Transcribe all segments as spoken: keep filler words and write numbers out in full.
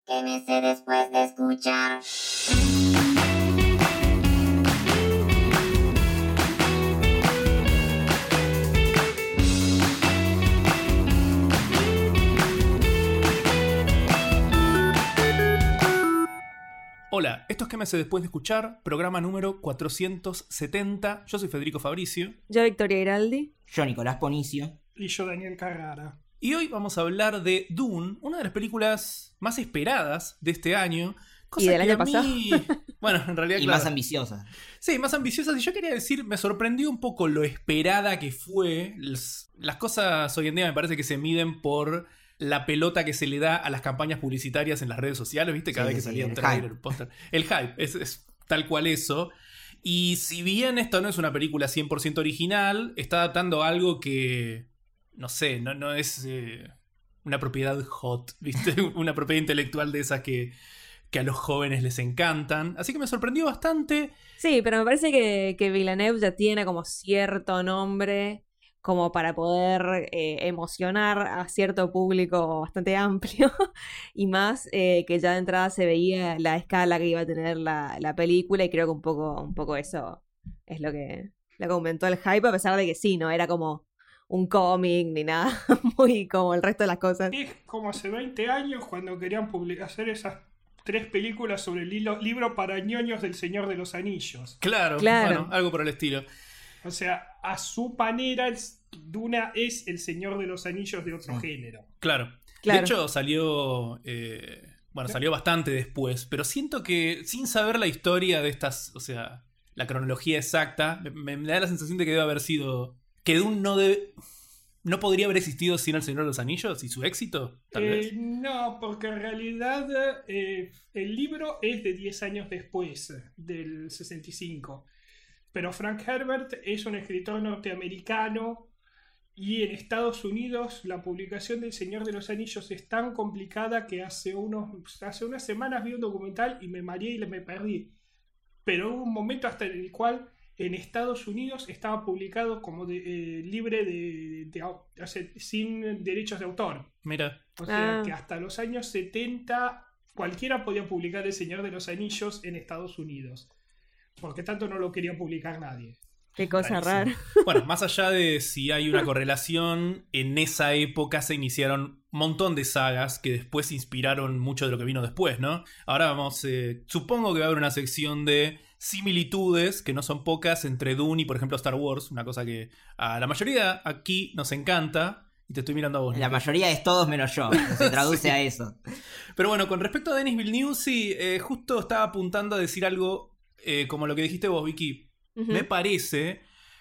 ¿Qué me sé después de escuchar? Hola, esto es ¿Qué me sé después de escuchar? Programa número cuatrocientos setenta. Yo soy Federico Fabricio. Yo Victoria Iraldi. Yo Nicolás Ponicio. Y yo Daniel Carrara. Y hoy vamos a hablar de Dune, una de las películas más esperadas de este año. Cosa y del que año a pasado. mí... Bueno, en realidad, Y claro. más ambiciosas. Sí, más ambiciosas. Y yo quería decir, me sorprendió un poco lo esperada que fue. Las, las cosas hoy en día me parece que se miden por la pelota que se le da a las campañas publicitarias en las redes sociales, ¿viste? Cada Sí, vez que sí, salía el un trailer, hype. un póster. El hype, es, es tal cual eso. Y si bien esto no es una película cien por ciento original, está adaptando algo que, no sé, no, no es eh, una propiedad hot, ¿viste? Una propiedad intelectual de esas que, que a los jóvenes les encantan. Así que me sorprendió bastante. Sí, pero me parece que, que Villeneuve ya tiene como cierto nombre como para poder eh, emocionar a cierto público bastante amplio y más eh, que ya de entrada se veía la escala que iba a tener la, la película y creo que un poco, un poco eso es lo que, lo que aumentó el hype, a pesar de que sí, no era como un cómic ni nada muy como el resto de las cosas. Es como hace veinte años cuando querían publicar, hacer esas tres películas sobre el hilo, libro para ñoños del Señor de los Anillos. Claro, Claro. bueno, algo por el estilo. O sea, a su manera, el- Duna es el Señor de los Anillos de otro Sí. género. Claro. Claro. De hecho, salió. eh, bueno, salió bastante después. Pero siento que sin saber la historia de estas. O sea, la cronología exacta. Me, me da la sensación de que debe haber sido. Que Dune no debe. No podría haber existido sin El Señor de los Anillos y su éxito, tal Eh, vez. no, porque en realidad eh, el libro es de diez años después, del sesenta y cinco. Pero Frank Herbert es un escritor norteamericano y en Estados Unidos la publicación del Señor de los Anillos es tan complicada que hace, unos, hace unas semanas vi un documental y me mareé y me perdí. Pero hubo un momento hasta en el cual en Estados Unidos estaba publicado como de, eh, libre de, de, au- o sea, sin derechos de autor. Mira. O sea Ah. que hasta los años setenta cualquiera podía publicar El Señor de los Anillos en Estados Unidos. Porque tanto no lo quería publicar nadie. Qué cosa Rarísimo. rara. Bueno, más allá de si hay una correlación, en esa época se iniciaron un montón de sagas que después inspiraron mucho de lo que vino después, ¿no? Ahora vamos, eh, supongo que va a haber una sección de similitudes, que no son pocas, entre Dune y, por ejemplo, Star Wars, una cosa que a la mayoría aquí nos encanta. Y te estoy mirando a vos, La Nico. mayoría es todos menos yo. Se traduce Sí. a eso. Pero bueno, con respecto a Denis Villeneuve, sí, eh, justo estaba apuntando a decir algo eh, como lo que dijiste vos, Vicky. Ujú. Me parece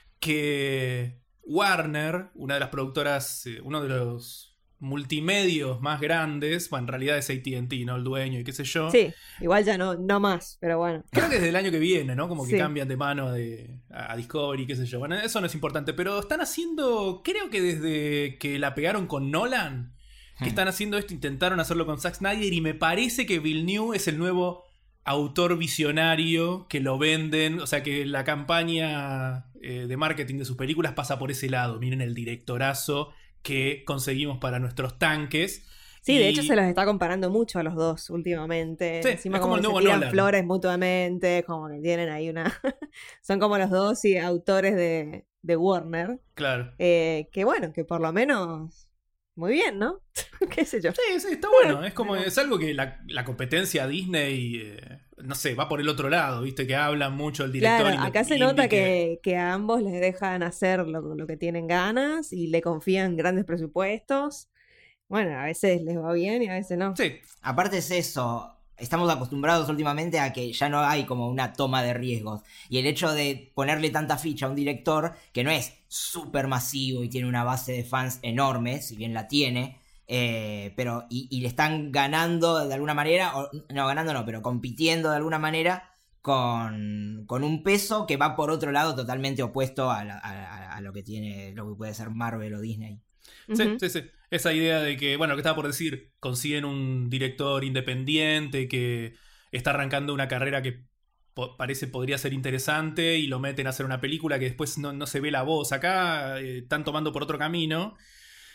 que Warner, una de las productoras, eh, uno de los multimedios más grandes, bueno, en realidad es A T and T, ¿no? El dueño y qué sé yo. Sí, igual ya no, no más, pero bueno. Creo que desde el año que viene, ¿no? Como que Sí. cambian de mano de, a, a Discovery, qué sé yo. Bueno, eso no es importante, pero están haciendo, creo que desde que la pegaron con Nolan, que Hmm. están haciendo esto, intentaron hacerlo con Zack Snyder y me parece que Villeneuve es el nuevo autor visionario que lo venden, o sea que la campaña eh, de marketing de sus películas pasa por ese lado. Miren el directorazo que conseguimos para nuestros tanques. Sí, de Y- hecho se los está comparando mucho a los dos últimamente. Sí, Encima es como como el que se nuevo tiran Nolan. flores mutuamente, como que tienen ahí una... Son como los dos sí, autores de, de Warner. Claro. Eh, que bueno, que por lo menos... Muy bien, ¿no? ¿Qué sé yo? Sí, sí, está bueno. Es como, es algo que la, la competencia Disney, eh, no sé, va por el otro lado, ¿viste? Que hablan mucho el director. Claro, inde- acá se indie nota que, que a ambos les dejan hacer lo, lo que tienen ganas y le confían grandes presupuestos. Bueno, a veces les va bien y a veces no. Sí, Aparte es eso. Estamos acostumbrados últimamente a que ya no hay como una toma de riesgos. Y el hecho de ponerle tanta ficha a un director que no es súper masivo y tiene una base de fans enorme, si bien la tiene, eh, pero y, y le están ganando de alguna manera, o, no ganando no, pero compitiendo de alguna manera con, con un peso que va por otro lado totalmente opuesto a, la- a- a lo que tiene, lo que puede ser Marvel o Disney. sí, Ujú. sí, sí. Esa idea de que, bueno, lo que estaba por decir, consiguen un director independiente que está arrancando una carrera que po- parece podría ser interesante y lo meten a hacer una película que después no, no se ve la voz. Acá eh, están tomando por otro camino.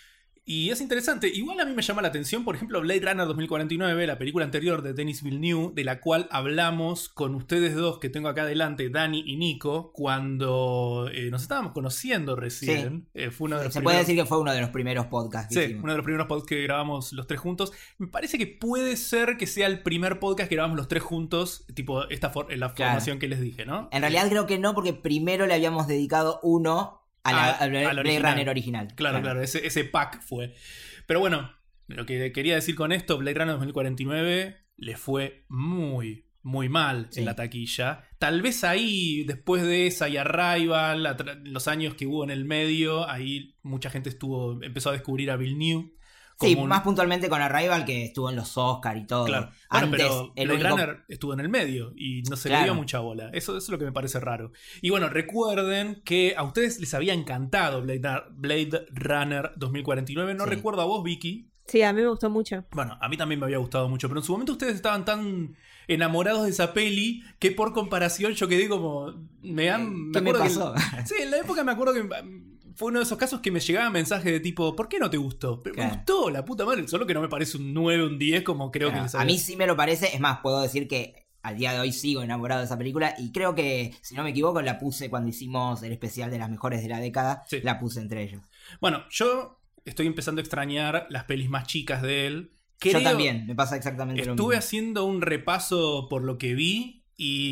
Y es interesante. Igual a mí me llama la atención, por ejemplo, Blade Runner dos mil cuarenta y nueve, la película anterior de Denis Villeneuve, de la cual hablamos con ustedes dos que tengo acá adelante, Dani y Nico, cuando eh, nos estábamos conociendo recién. Sí. Eh, fue uno de los Se primeros... puede decir que fue uno de los primeros podcasts que Sí, hicimos. uno de los primeros podcasts que grabamos los tres juntos. Me parece que puede ser que sea el primer podcast que grabamos los tres juntos, tipo esta for- la Claro. formación que les dije, ¿no? En realidad creo que no, porque primero le habíamos dedicado uno a la, A- al Blade al original. Runner original. Claro, claro, ese, ese pack fue. Pero bueno, lo que quería decir con esto, Blade Runner dos mil cuarenta y nueve le fue muy, muy mal Sí. en la taquilla. Tal vez ahí, después de esa y Arrival, atra- los años que hubo en el medio, ahí mucha gente estuvo empezó a descubrir a Villeneuve. Sí, como un- más puntualmente con Arrival, que estuvo en los Oscar y todo. Claro. Bueno, Antes, pero el Blade único... Runner estuvo en el medio y no se le Claro. dio mucha bola. Eso, eso es lo que me parece raro. Y bueno, recuerden que a ustedes les había encantado Blade, Blade Runner dos mil cuarenta y nueve. No Sí. recuerdo a vos, Vicky. Sí, a mí me gustó mucho. Bueno, a mí también me había gustado mucho, pero en su momento ustedes estaban tan enamorados de esa peli que por comparación yo quedé como... Me han, ¿Qué me acuerdo que- pasó? sí, en la época me acuerdo que mm, fue uno de esos casos que me llegaban mensajes de tipo, ¿por qué no te gustó? Pero Claro. me gustó, la puta madre, solo que no me parece un nueve, un diez como creo Bueno, que les a había- mí sí me lo parece. Es más, puedo decir que al día de hoy sigo enamorado de esa película. Y creo que, si no me equivoco, la puse cuando hicimos el especial de las mejores de la década. Sí. La puse entre ellos. Bueno, yo estoy empezando a extrañar las pelis más chicas de él. Yo Creo- también, me pasa exactamente lo Estuve mismo. haciendo un repaso por lo que vi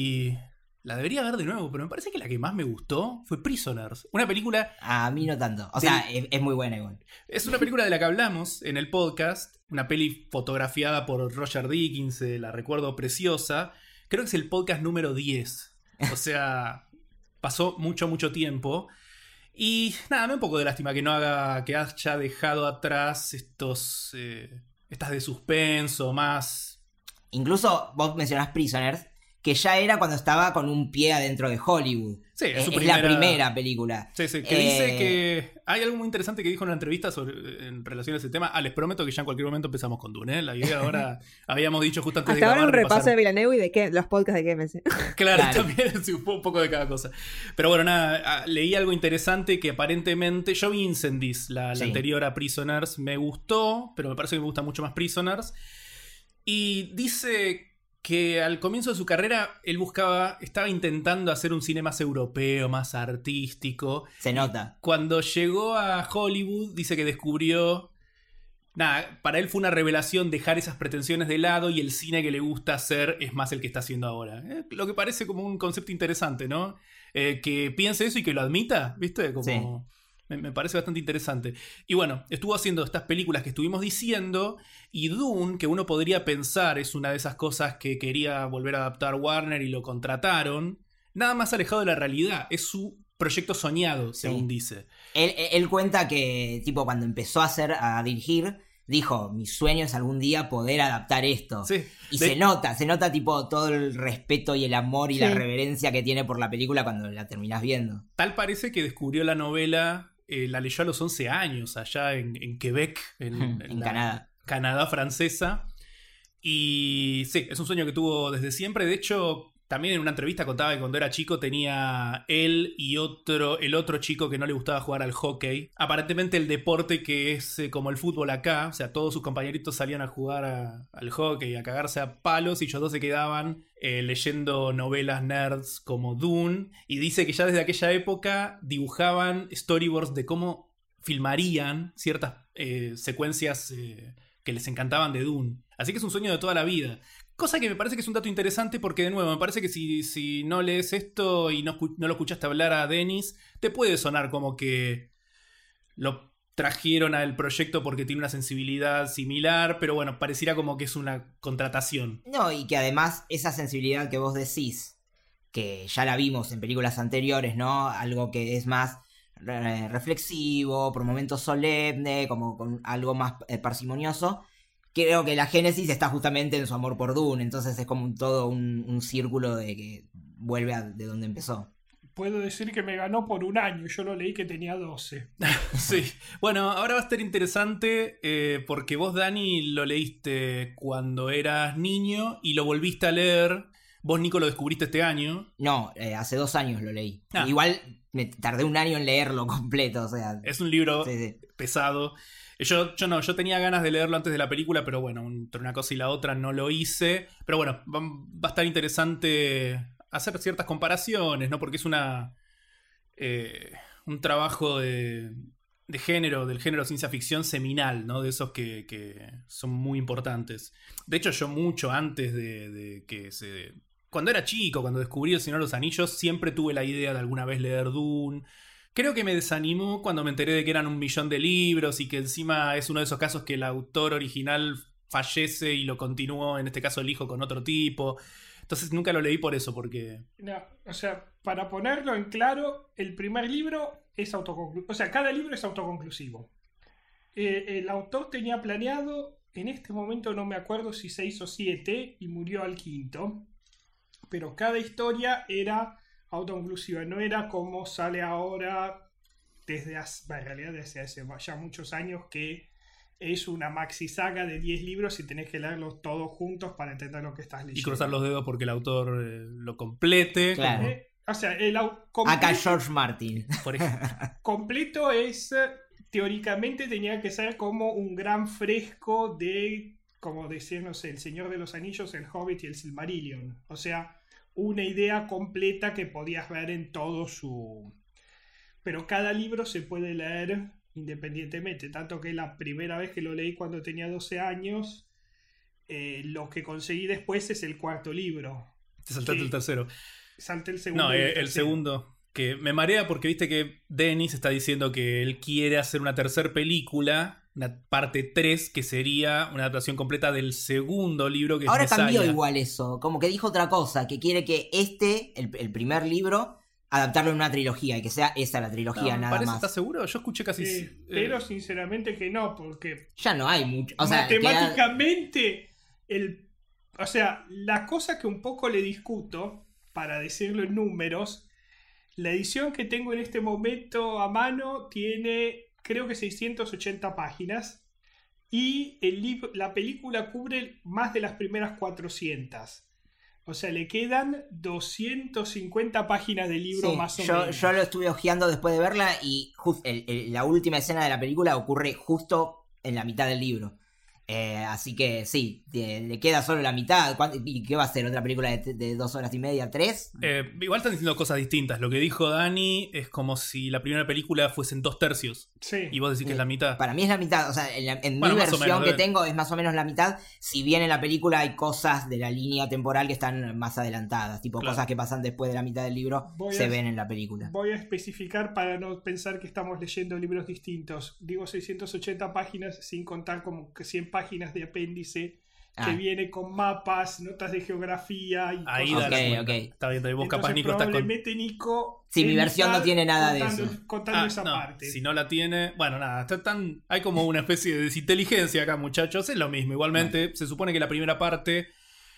y la debería ver de nuevo, pero me parece que la que más me gustó fue Prisoners. Una película, A mí no tanto. O Del- sea, es, es muy buena igual. es una película de la que hablamos en el podcast, una peli fotografiada por Roger Dickens, eh, la recuerdo preciosa. Creo que es el podcast número diez. O sea, pasó mucho, mucho tiempo. Y nada, me da un poco de lástima que no haga, que haya dejado atrás estos, eh, estas de suspenso, más... Incluso vos mencionás Prisoners, que ya era cuando estaba con un pie adentro de Hollywood. Sí, es es, su es primera- la primera película. Sí, sí, que Eh, dice que hay algo muy interesante que dijo en una entrevista sobre, en relación a ese tema. Ah, les prometo que ya en cualquier momento empezamos con Dune, ¿eh? La idea ahora habíamos dicho justo antes Hasta de ahora un grabar, repaso repasar- de Villeneuve y de qué, los podcasts de qué me sé. Claro, Claro. también sí, un po- un poco de cada cosa. Pero bueno, nada, ah, leí algo interesante que aparentemente yo vi Incendies, la, la Sí. anterior a Prisoners, me gustó, pero me parece que me gusta mucho más Prisoners. Y dice que al comienzo de su carrera él buscaba, estaba intentando hacer un cine más europeo, más artístico. Se nota. Cuando llegó a Hollywood, dice que descubrió... Nada, para él fue una revelación dejar esas pretensiones de lado y el cine que le gusta hacer es más el que está haciendo ahora. Eh, Lo que parece como un concepto interesante, ¿no? Eh, que piense eso y que lo admita, ¿viste? Como... Sí. Me, me parece bastante interesante. Y bueno, estuvo haciendo estas películas que estuvimos diciendo. Y Dune, que uno podría pensar es una de esas cosas que quería volver a adaptar Warner y lo contrataron. Nada más alejado de la realidad. Es su proyecto soñado, según Sí. dice. Él, él cuenta que, tipo, cuando empezó a hacer, a dirigir, dijo, mi sueño es algún día poder adaptar esto. Sí. Y De- se nota, se nota tipo todo el respeto y el amor y Sí. la reverencia que tiene por la película cuando la terminás viendo. Tal parece que descubrió la novela, eh, la leyó a los once años, allá en, en Quebec, en, En la Canadá. Canadá francesa. Y sí, es un sueño que tuvo desde siempre. De hecho, también en una entrevista contaba que cuando era chico tenía él y otro, el otro chico que no le gustaba jugar al hockey. Aparentemente el deporte que es eh, como el fútbol acá. O sea, todos sus compañeritos salían a jugar a- al hockey, a cagarse a palos y ellos dos se quedaban eh, leyendo novelas nerds como Dune. Y dice que ya desde aquella época dibujaban storyboards de cómo filmarían ciertas eh, secuencias eh, que les encantaban de Dune. Así que es un sueño de toda la vida. Cosa que me parece que es un dato interesante porque, de nuevo, me parece que si, si no lees esto y no, escu- no lo escuchaste hablar a Denis, te puede sonar como que lo trajeron al proyecto porque tiene una sensibilidad similar, pero bueno, pareciera como que es una contratación. No, y que además esa sensibilidad que vos decís, que ya la vimos en películas anteriores, ¿no? Algo que es más eh, reflexivo, por momentos solemne, como con algo más eh, parsimonioso. Creo que la génesis está justamente en su amor por Dune, entonces es como un, todo un, un círculo de que vuelve a de donde empezó. Puedo decir que me ganó por un año. Yo lo leí que tenía doce. Sí. Bueno, ahora va a estar interesante eh, porque vos, Dani, lo leíste cuando eras niño y lo volviste a leer. Vos, Nico, lo descubriste este año. No, eh, hace dos años lo leí. Ah. Igual me tardé un año en leerlo completo, o sea... Es un libro sí, sí. pesado. Yo, yo no, yo tenía ganas de leerlo antes de la película, pero bueno, entre una cosa y la otra no lo hice. Pero bueno, va, va a estar interesante hacer ciertas comparaciones, ¿no? Porque es una eh, un trabajo de, de género, del género ciencia ficción seminal, ¿no? De esos que, que son muy importantes. De hecho, yo mucho antes de, de que se... Cuando era chico, cuando descubrí El Señor de los Anillos, siempre tuve la idea de alguna vez leer Dune. Creo que me desanimó cuando me enteré de que eran un millón de libros y que encima es uno de esos casos que el autor original fallece y lo continuó, en este caso el hijo, con otro tipo. Entonces nunca lo leí por eso, porque... No, o sea, para ponerlo en claro, el primer libro es autoconclusivo. O sea, cada libro es autoconclusivo. Eh, el autor tenía planeado, en este momento no me acuerdo si seis o siete, y murió al quinto. Pero cada historia era autoconclusiva, no era como sale ahora desde hace, en realidad desde hace ya muchos años, que es una maxi saga de diez libros y tenés que leerlos todos juntos para entender lo que estás leyendo. Y cruzar los dedos porque el autor eh, lo complete. Claro. Como... Eh, o sea, el au- completo, Acá George Martin. Por ejemplo. completo es, eh, teóricamente tenía que ser como un gran fresco de, como decir, no sé, El Señor de los Anillos, El Hobbit y El Silmarillion. O sea, una idea completa que podías ver en todo su... Pero cada libro se puede leer independientemente, tanto que la primera vez que lo leí cuando tenía doce años, eh, lo que conseguí después es el cuarto libro. Te saltaste Sí. el tercero. Salté el segundo. No, y el eh, el tercero. segundo. Que me marea porque viste que Denis está diciendo que él quiere hacer una tercera película, una parte tres, que sería una adaptación completa del segundo libro que es Ahora Messiah. cambió igual eso, como que dijo otra cosa, que quiere que este, el, el primer libro, adaptarlo en una trilogía y que sea esa la trilogía, No, nada parece, más. ¿estás seguro? Yo escuché casi... Eh, eh, pero sinceramente que no, porque Ya no hay mucho. O sea, queda- matemáticamente, el, o sea, la cosa que un poco le discuto, para decirlo en números, la edición que tengo en este momento a mano tiene, creo que seiscientas ochenta páginas, y el lib- la película cubre más de las primeras cuatrocientas. O sea, le quedan doscientas cincuenta páginas de libro sí, más o yo, menos. yo lo estuve hojeando después de verla y just- el- el- la última escena de la película ocurre justo en la mitad del libro. Eh, así que sí, de- le queda solo la mitad. ¿Cuánto- ¿Y qué va a ser? ¿Otra película de, de dos horas y media? ¿Tres? eh, igual están diciendo cosas distintas. Lo que dijo Dani es como si la primera película fuese en dos tercios. Sí. Y vos decís que es la mitad. Para mí es la mitad, o sea, en, la- en Bueno, mi más o versión menos, que debe. tengo es más o menos la mitad, si bien en la película hay cosas de la línea temporal que están más adelantadas, tipo Claro. cosas que pasan después de la mitad del libro, Voy se a- ven en la película. Voy a especificar para no pensar que estamos leyendo libros distintos. Digo seiscientas ochenta páginas sin contar como que cien páginas de apéndice Ah. que viene con mapas, notas de geografía y Ahí cosas da Ok, la así. cuenta. ok. Está bien, vos capaz Entonces, Nico estás con... probablemente Nico Sí, en mi versión mitad no tiene nada de contando- eso. contando Ah, esa no, parte. si no la tiene, bueno, nada, está tan, hay como una especie de desinteligencia acá, muchachos, es lo mismo. Igualmente, se supone que la primera parte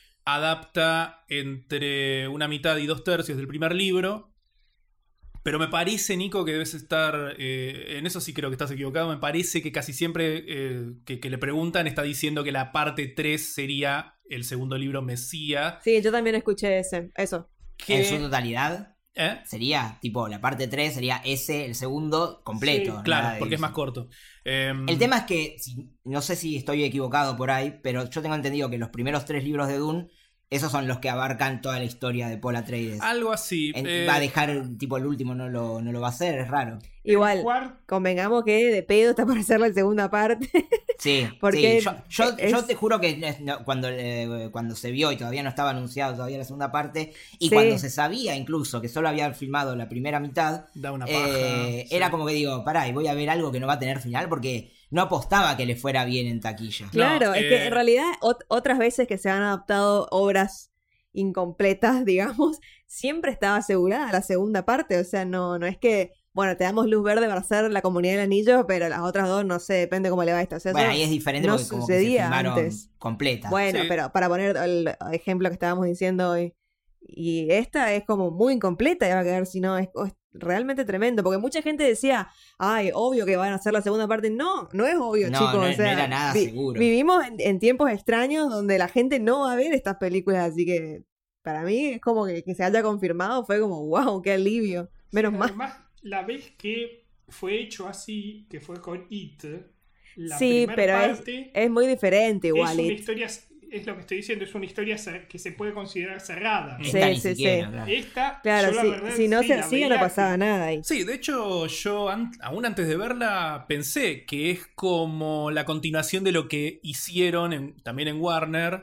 adapta entre una mitad y dos tercios del primer libro, pero me parece, Nico, que debes estar, eh, en eso sí creo que estás equivocado, me parece que casi siempre eh, que, que le preguntan está diciendo que la parte tres sería el segundo libro Mesías. Sí, yo también escuché ese, eso. En su Que, totalidad ¿eh? sería, tipo, la parte tres sería ese, el segundo, completo. Sí, Claro, nada de porque es eso. más corto. Em, El tema es que, si- no sé si estoy equivocado por ahí, pero yo tengo entendido que los primeros tres libros de Dune, esos son los que abarcan toda la historia de Paul Atreides. algo así. En- eh, va a dejar, tipo, el último no lo, no lo va a hacer, es raro. Igual, Cuar- convengamos que de pedo está por hacer la segunda parte. Sí, Porque sí, yo, yo, es- yo te juro que eh, no, cuando, eh, cuando se vio y todavía no estaba anunciado todavía la segunda parte, y Sí. cuando se sabía incluso que solo había filmado la primera mitad, da una paja. eh, sí. era como que digo, pará, y voy a ver algo que no va a tener final porque no apostaba que le fuera bien en taquilla. Claro, es eh, que en realidad ot- otras veces que se han adaptado obras incompletas, digamos, siempre estaba asegurada la segunda parte, o sea, no, no es que, bueno, te damos luz verde para hacer La Comunidad del Anillo, pero las otras dos no sé, depende cómo le va a esta. O sea, Bueno, eso ahí es diferente no porque como que se sucedía filmaron antes. completas. Bueno, Sí. pero para poner el ejemplo que estábamos diciendo hoy, y esta es como muy incompleta y va a quedar, si no, es, es realmente tremendo, porque mucha gente decía, ay, obvio que van a hacer la segunda parte. No, no es obvio, No, chicos. no- o sea, no era nada vi- seguro. Vivimos en, en tiempos extraños donde la gente no va a ver estas películas, así que para mí es como que, que se haya confirmado, fue como, wow, qué alivio. Menos mal. Además, la vez que fue hecho así, que fue con It, La Sí, primer pero es, parte es muy diferente es igual. una y- historia, es lo que estoy diciendo, es una historia cer- que se puede considerar cerrada. Sí, Esta ni sí, siquiera, sí. claro. Esta, Claro, yo la sí, verdad, si no sí, se la hacía no veía pasaba que- nada ahí. Sí, de hecho, yo an- aún antes de verla pensé que es como la continuación de lo que hicieron en- también en Warner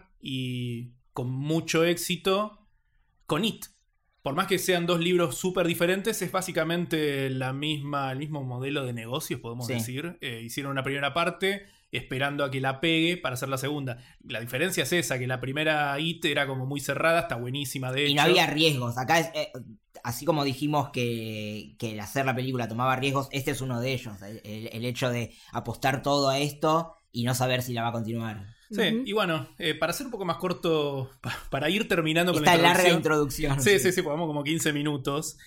y con mucho éxito con It. Por más que sean dos libros súper diferentes, es básicamente la misma, el mismo modelo de negocios, podemos Sí. decir. Eh, hicieron una primera parte esperando a que la pegue para hacer la segunda. La diferencia es esa, que la primera It era como muy cerrada, está buenísima de hecho. Y no había riesgos. Acá, es, eh, así como dijimos que, que el hacer la película tomaba riesgos, este es uno de ellos. El, el- el hecho de apostar todo a esto y no saber si la va a continuar. Sí, Ujú. y bueno, eh, para ser un poco más corto, pa- para ir terminando con Esta la larga introducción. introducción. Sí, sí, sí, pues vamos como quince minutos.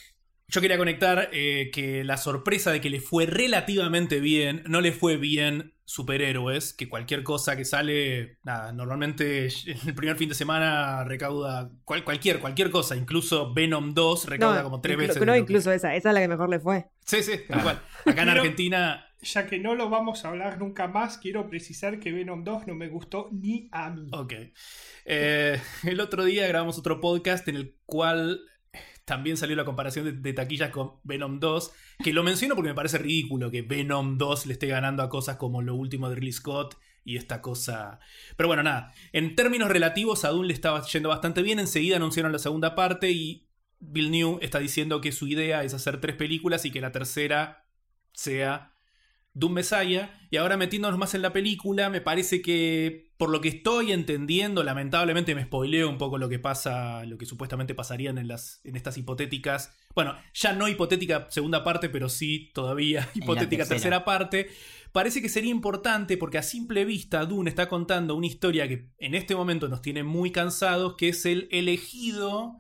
Yo quería conectar eh, que la sorpresa de que le fue relativamente bien, no le fue bien superhéroes, que cualquier cosa que sale, nada, normalmente el primer fin de semana recauda cual- cualquier, cualquier cosa, incluso Venom dos recauda No, como tres inclu- veces. no, de lo que- incluso esa, esa es la que mejor le fue. Sí, sí, tal cual. Acá en Pero- Argentina... Ya que no lo vamos a hablar nunca más, quiero precisar que Venom dos no me gustó ni a mí. Ok. Eh, el otro día grabamos otro podcast en el cual también salió la comparación de, de taquillas con Venom dos, que lo menciono porque me parece ridículo que Venom dos le esté ganando a cosas como lo último de Ridley Scott y esta cosa... Pero bueno, nada. En términos relativos a Dune le estaba yendo bastante bien. Enseguida anunciaron la segunda parte y Villeneuve está diciendo que su idea es hacer tres películas y que la tercera sea Doom Messiah. Y ahora metiéndonos más en la película, me parece que por lo que estoy entendiendo, lamentablemente me spoileo un poco lo que pasa, lo que supuestamente pasarían en las en estas hipotéticas, bueno, ya no hipotética segunda parte, pero sí todavía hipotética tercera. tercera parte. Parece que sería importante porque a simple vista Dune está contando una historia que en este momento nos tiene muy cansados, que es el elegido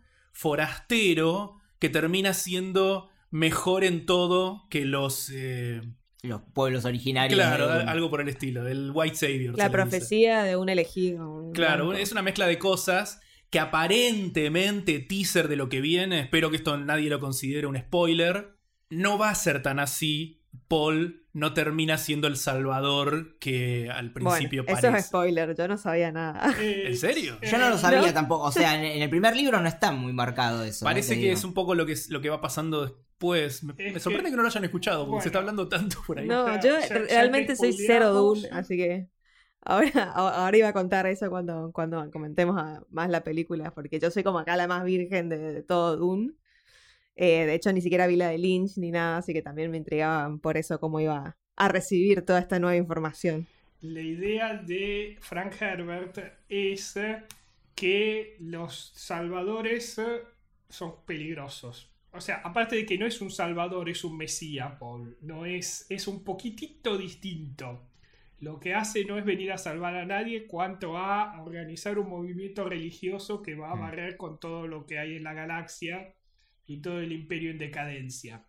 forastero que termina siendo mejor en todo que los... eh, Los pueblos originarios. Claro, de- algo por el estilo, el White Savior. La se le dice. profecía de un elegido. un Claro, blanco. es una mezcla de cosas que aparentemente teaser de lo que viene. Espero que esto nadie lo considere un spoiler. No va a ser tan así. Paul no termina siendo el salvador que al principio Bueno, parece. eso es spoiler, yo no sabía nada. Eh, ¿En serio? Yo no lo sabía ¿No? tampoco. O sea, en, en el primer libro no está muy marcado eso. Parece te que digo. es un poco lo que, lo que va pasando después. Me, Es me sorprende que... que- no lo hayan escuchado porque Bueno. se está hablando tanto por ahí. No, Ya- yo ya- ya realmente te soy cero spoileamos. Dune, así que ahora, ahora iba a contar eso cuando, cuando comentemos a- más la película, porque yo soy como acá la más virgen de, de todo Dune. Eh, de hecho, ni siquiera vi la de Lynch ni nada, así que también me intrigaba por eso cómo iba a recibir toda esta nueva información. La idea de Frank Herbert es eh, que los salvadores eh, son peligrosos. O sea, aparte de que no es un salvador, es un mesías, Paul. No es, es un poquitito distinto. Lo que hace no es venir a salvar a nadie, cuanto a organizar un movimiento religioso que va a Mm. barrer con todo lo que hay en la galaxia y todo el imperio en decadencia.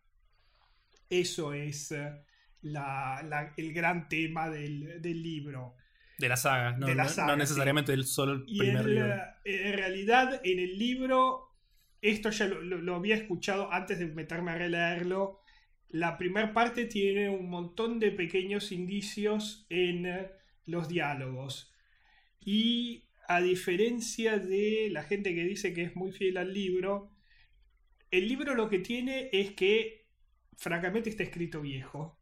Eso es eh, la- la- el gran tema del, del libro. De la saga, no, De la no- saga, no necesariamente del solo el Y primer en, libro. la- en realidad, en el libro, esto ya lo, lo- lo había escuchado antes de meterme a releerlo. La primera parte tiene un montón de pequeños indicios en eh, los diálogos. Y a diferencia de la gente que dice que es muy fiel al libro, el libro lo que tiene es que, francamente, está escrito viejo.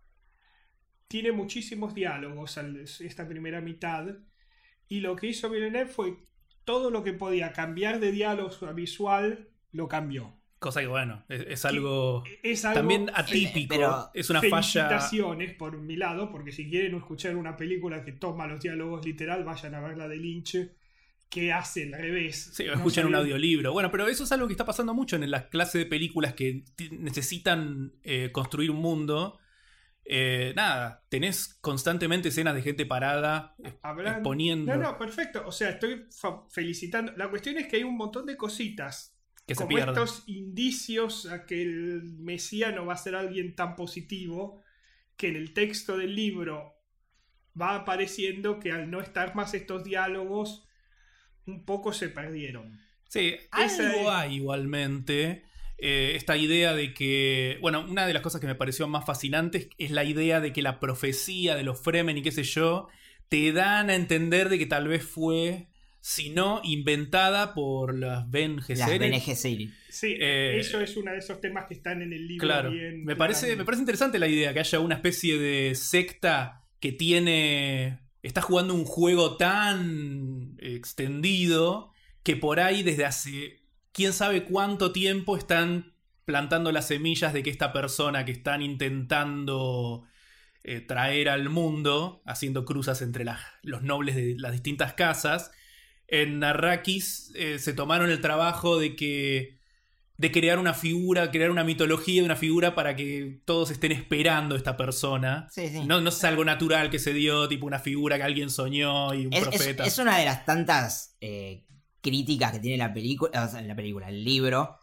Tiene muchísimos diálogos al- esta primera mitad. Y lo que hizo Villeneuve fue todo lo que podía cambiar de diálogos a visual, lo cambió. Cosa que, bueno, es, es algo Es algo también atípico. pero es una falla. Felicitaciones por mi lado, porque si quieren escuchar una película que toma los diálogos literal, vayan a ver la de Lynch, que hace al revés. Sí, o No escuchan un sabía- audiolibro. Bueno, pero eso es algo que está pasando mucho en las clases de películas que t- necesitan eh, construir un mundo. Eh, nada, tenés constantemente escenas de gente parada eh, Hablan- exponiendo No, no, perfecto. O sea, estoy fa- felicitando. La cuestión es que hay un montón de cositas, que se como pierden. estos indicios a que el Mesías no va a ser alguien tan positivo, que en el texto del libro va apareciendo que al no estar más estos diálogos, un poco se perdieron. Sí, Esa algo es- hay igualmente. eh, esta idea de que, bueno, una de las cosas que me pareció más fascinantes es la idea de que la profecía de los Fremen y qué sé yo, te dan a entender de que tal vez fue, si no, inventada por las Bene Las Gesserit. Bene Gesserit. Sí, Eh, eso es uno de esos temas que están en el libro. Claro, bien me parece, claramente. me parece interesante la idea que haya una especie de secta que tiene, está jugando un juego tan extendido que por ahí desde hace quién sabe cuánto tiempo están plantando las semillas de que esta persona que están intentando eh, traer al mundo, haciendo cruzas entre las, los nobles de las distintas casas, en Arrakis eh, se tomaron el trabajo de que de crear una figura, crear una mitología de una figura para que todos estén esperando a esta persona. Sí, sí. No, no es algo natural que se dio, tipo una figura que alguien soñó y un Es, es- profeta. es una de las tantas eh, críticas que tiene la película, o sea, la película, el libro,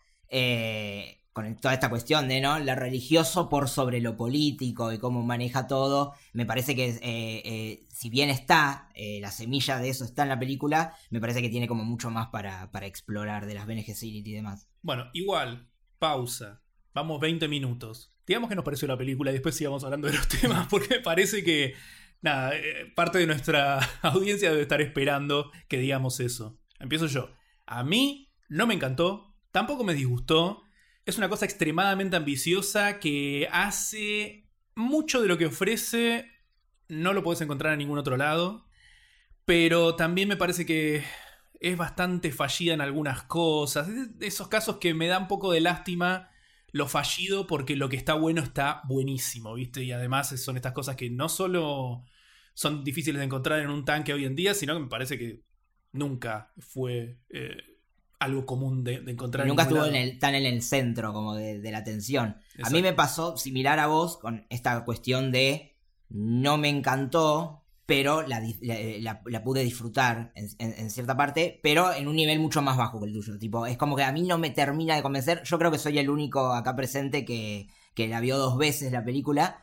eh, con toda esta cuestión de, ¿no?, lo religioso por sobre lo político y cómo maneja todo. Me parece que, eh, eh, si bien está, eh, la semilla de eso está en la película, me parece que tiene como mucho más para, para explorar de las Bene Gesserit y demás. Bueno, igual, pausa. Vamos veinte minutos. Digamos que nos pareció la película y después sigamos hablando de los temas, porque me parece que, nada, eh, parte de nuestra audiencia debe estar esperando que digamos eso. Empiezo yo. A mí no me encantó, tampoco me disgustó. Es una cosa extremadamente ambiciosa que hace mucho de lo que ofrece, no lo puedes encontrar en ningún otro lado. Pero también me parece que es bastante fallida en algunas cosas. Es de esos casos que me da un poco de lástima lo fallido porque lo que está bueno está buenísimo, ¿viste? Y además son estas cosas que no solo son difíciles de encontrar en un tanque hoy en día, sino que me parece que nunca fue eh, algo común de, de encontrar. Nunca en ningún estuvo en lado. el, tan en el centro como de, de la atención. A Exacto. mí me pasó similar a vos con esta cuestión de no me encantó, pero la, di- la, la- la pude disfrutar en, en- en cierta parte, pero en un nivel mucho más bajo que el tuyo. Tipo, es como que a mí no me termina de convencer. Yo creo que soy el único acá presente que, que la vio dos veces la película.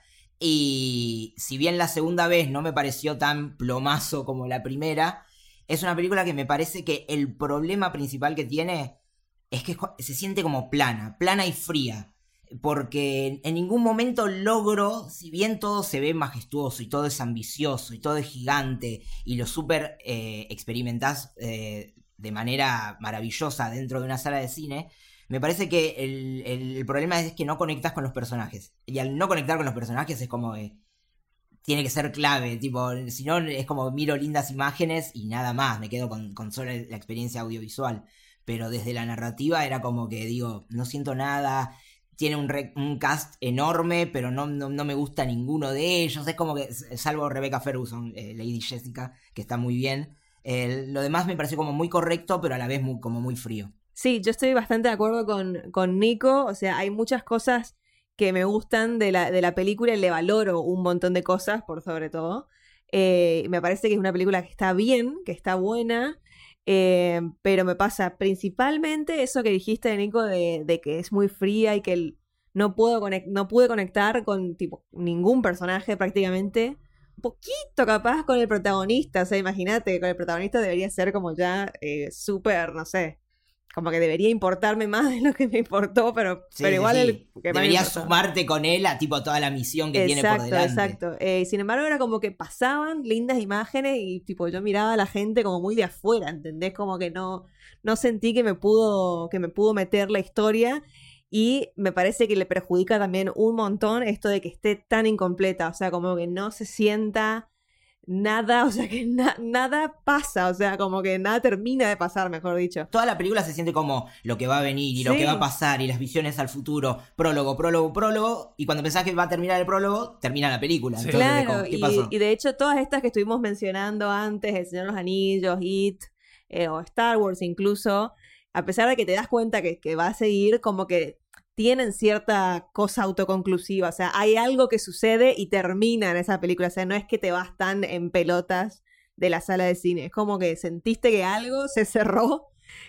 Y si bien la segunda vez no me pareció tan plomazo como la primera, es una película que me parece que el problema principal que tiene es que se siente como plana, plana y fría. Porque en ningún momento logro, si bien todo se ve majestuoso y todo es ambicioso y todo es gigante y lo súper eh, experimentás eh, de manera maravillosa dentro de una sala de cine, me parece que el, el- el problema es que no conectás con los personajes. Y al no conectar con los personajes es como que tiene que ser clave, tipo, si no es como miro lindas imágenes y nada más, me quedo con, con solo la experiencia audiovisual. Pero desde la narrativa era como que digo, no siento nada. Tiene un, re- un cast enorme, pero no, no, no me gusta ninguno de ellos. Es como que, salvo Rebecca Ferguson, eh, Lady Jessica, que está muy bien. Eh, lo demás me pareció como muy correcto, pero a la vez muy, como muy frío. Sí, yo estoy bastante de acuerdo con, con Nico. O sea, hay muchas cosas que me gustan de la, de la película y le valoro un montón de cosas, por sobre todo. Eh, me parece que es una película que está bien, que está buena, eh, pero me pasa principalmente eso que dijiste, Nico, de, de que es muy fría y que el- no, puedo conec- no pude conectar con tipo ningún personaje prácticamente. Un poquito capaz con el protagonista, o sea, imagínate, con el protagonista debería ser como ya eh, súper, no sé, como que debería importarme más de lo que me importó, pero, Sí, pero sí, igual sí. el que más me Deberías importó. sumarte con él a tipo toda la misión que tiene por Exacto, delante. exacto. Eh, sin embargo, era como que pasaban lindas imágenes y tipo yo miraba a la gente como muy de afuera, ¿entendés? Como que no, no sentí que me pudo, que me pudo meter la historia. Y me parece que le perjudica también un montón esto de que esté tan incompleta, o sea, como que no se sienta nada, o sea, que na- nada pasa, o sea, como que nada termina de pasar, mejor dicho. Toda la película se siente como lo que va a venir y lo Sí. que va a pasar y las visiones al futuro. Prólogo, prólogo, prólogo. Y cuando pensás que va a terminar el prólogo, termina la película. Sí. Entonces, Claro, como, ¿qué y, pasó? y de hecho todas estas que estuvimos mencionando antes, El Señor de los Anillos, It, eh, o Star Wars incluso, a pesar de que te das cuenta que, que va a seguir, como que tienen cierta cosa autoconclusiva, o sea, hay algo que sucede y termina en esa película, o sea, no es que te vas tan en pelotas de la sala de cine, es como que sentiste que algo se cerró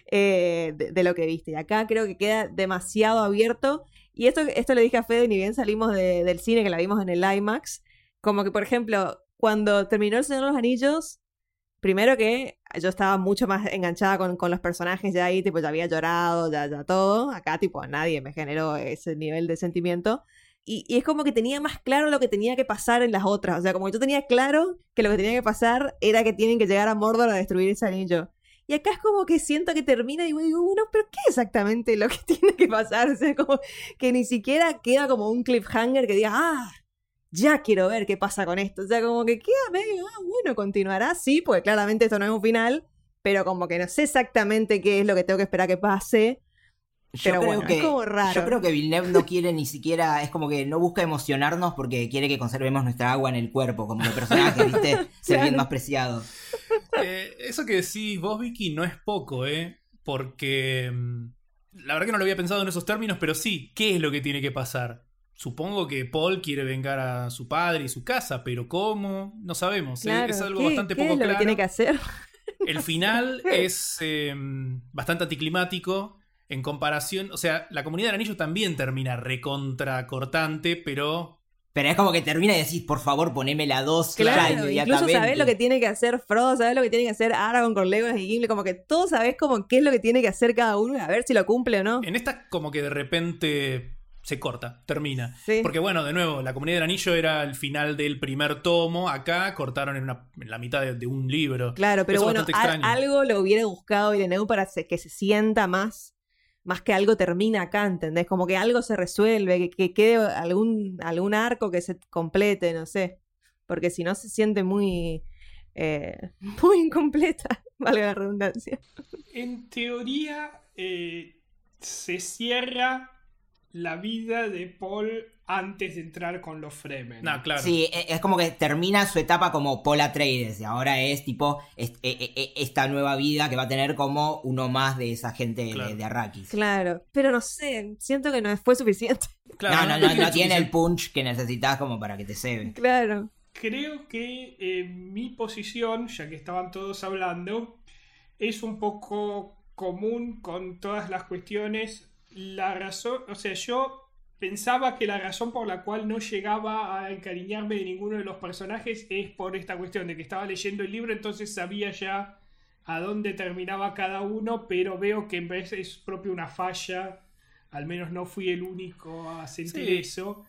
eh, de, de lo que viste, y acá creo que queda demasiado abierto, y esto, esto le dije a Fede, ni bien salimos de- del cine, que la vimos en el IMAX, como que, por ejemplo, cuando terminó El Señor de los Anillos, Primero que yo estaba mucho más enganchada con, con los personajes ya ahí, tipo, ya había llorado, ya, ya todo. Acá, tipo, a nadie me generó ese nivel de sentimiento. Y, y es como que tenía más claro lo que tenía que pasar en las otras. O sea, como que yo tenía claro que lo que tenía que pasar era que tienen que llegar a Mordor a destruir ese anillo. Y acá es como que siento que termina y digo, bueno, pero ¿qué exactamente lo que tiene que pasar? O sea, como que ni siquiera queda como un cliffhanger que diga, ah, ya quiero ver qué pasa con esto. O sea, como que queda medio, ah, bueno, continuará, sí, porque claramente esto no es un final, pero como que no sé exactamente qué es lo que tengo que esperar que pase. Yo Pero creo bueno, que, es como raro. Yo creo que Villeneuve no quiere ni siquiera, es como que no busca emocionarnos porque quiere que conservemos nuestra agua en el cuerpo, como que personajes, ¿viste? Ser Claro. bien más preciados. Eh, eso que decís vos, Vicky, no es poco, ¿eh? Porque mm, la verdad que no lo había pensado en esos términos, pero sí, ¿qué es lo que tiene que pasar? Supongo que Paul quiere vengar a su padre y su casa, pero ¿cómo? No sabemos, ¿eh? Claro, Es algo ¿qué- bastante qué poco es lo claro. que tiene que hacer? El final es eh, bastante anticlimático en comparación. O sea, la Comunidad del Anillo también termina recontra cortante, pero. Pero es como que termina y decís, por favor, poneme la dos ya Claro, incluso inmediatamente. sabés lo que tiene que hacer Frodo, sabés lo que tiene que hacer Aragorn con Legolas y Gimli, como que todos sabés como qué es lo que tiene que hacer cada uno y a ver si lo cumple o no. En esta, como que de repente se corta, termina. Sí. Porque, bueno, de nuevo, la Comunidad del Anillo era el final del primer tomo. Acá cortaron en, una, en la mitad de, de un libro. Claro, pero Eso es bueno, bastante al- extraño. algo lo hubiera buscado Villeneuve para se- que se sienta más, más que algo termina acá, ¿entendés? Como que algo se resuelve, que, que quede algún, algún arco que se complete, no sé. Porque si no se siente muy, eh, muy incompleta, valga la redundancia. En teoría, eh, se cierra la vida de Paul antes de entrar con los Fremen. No, claro. Sí, e- es como que termina su etapa como Paul Atreides y ahora es tipo es- e- e- e- esta nueva vida que va a tener como uno más de esa gente de- Claro. de, Arrakis. Claro, pero no sé, siento que no fue suficiente. Claro, no, no, no, tiene no tiene el suficiente- punch que necesitas como para que te cebe. Claro. Creo que eh, mi posición, ya que estaban todos hablando, es un poco común con todas las cuestiones. La razón, o sea, yo pensaba que la razón por la cual no llegaba a encariñarme de ninguno de los personajes es por esta cuestión de que estaba leyendo el libro, entonces sabía ya a dónde terminaba cada uno, pero veo que en vez es propio una falla, al menos no fui el único a sentir Sí. eso.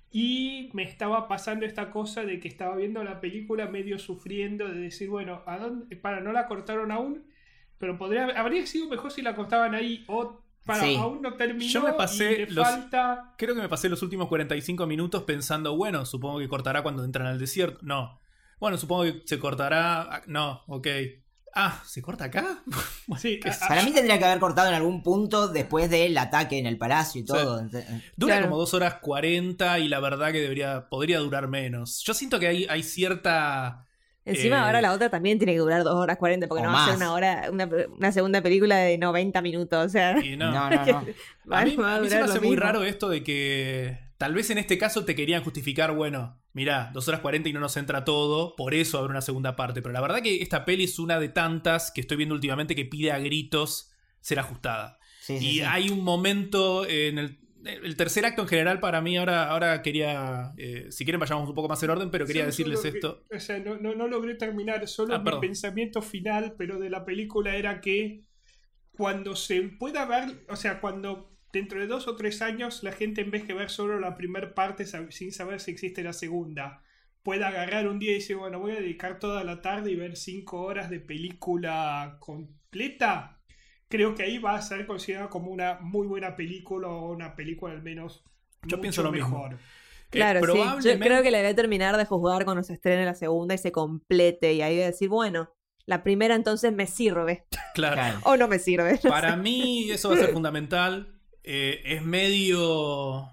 Y me estaba pasando esta cosa de que estaba viendo la película medio sufriendo, de decir, bueno, ¿a dónde? Para, no la cortaron aún, pero podría, habría sido mejor si la cortaban ahí, o para, Sí. aún no terminó. Yo me pasé y le los- falta. Creo que me pasé los últimos cuarenta y cinco minutos pensando, bueno, supongo que cortará cuando entran al desierto. No. Bueno, supongo que se cortará. No, ok. Ah, ¿se corta acá? Sí, qué a- sé a- Para mí tendría que haber cortado en algún punto después del ataque en el palacio y todo. Dura Claro. como dos horas cuarenta y la verdad que debería, podría durar menos. Yo siento que hay, hay cierta. Encima Eh, ahora la otra también tiene que durar dos horas cuarenta, porque o no va a ser más. una hora, una, una segunda película de noventa minutos, o sea, y no. No, no, no. A mí, va a mí se me durar lo hace muy mismo. raro esto de que tal vez en este caso te querían justificar, bueno, mirá, dos horas cuarenta y no nos entra todo, por eso habrá una segunda parte. Pero la verdad que esta peli es una de tantas que estoy viendo últimamente que pide a gritos ser ajustada. Sí, sí, Y sí. hay un momento en el, el tercer acto en general para mí, ahora, ahora quería, eh, si quieren vayamos un poco más en orden, pero quería solo- decirles solo- esto. O sea, no, no, no logré terminar, solo Ah, mi perdón. pensamiento final, pero de la película era que cuando se pueda ver, o sea, cuando dentro de dos o tres años la gente en vez de ver solo la primera parte sab- sin saber si existe la segunda, pueda agarrar un día y decir, bueno, voy a dedicar toda la tarde y ver cinco horas de película completa, creo que ahí va a ser considerada como una muy buena película o una película al menos Yo mucho pienso lo mismo. mejor. Claro, Eh, sí. Yo probablemente- creo que la voy a terminar de juzgar cuando se estrene la segunda y se complete. Y ahí voy a decir, bueno, la primera entonces me sirve. Claro. Claro. O no me sirve. no Para sé. mí eso va a ser fundamental. Eh, es medio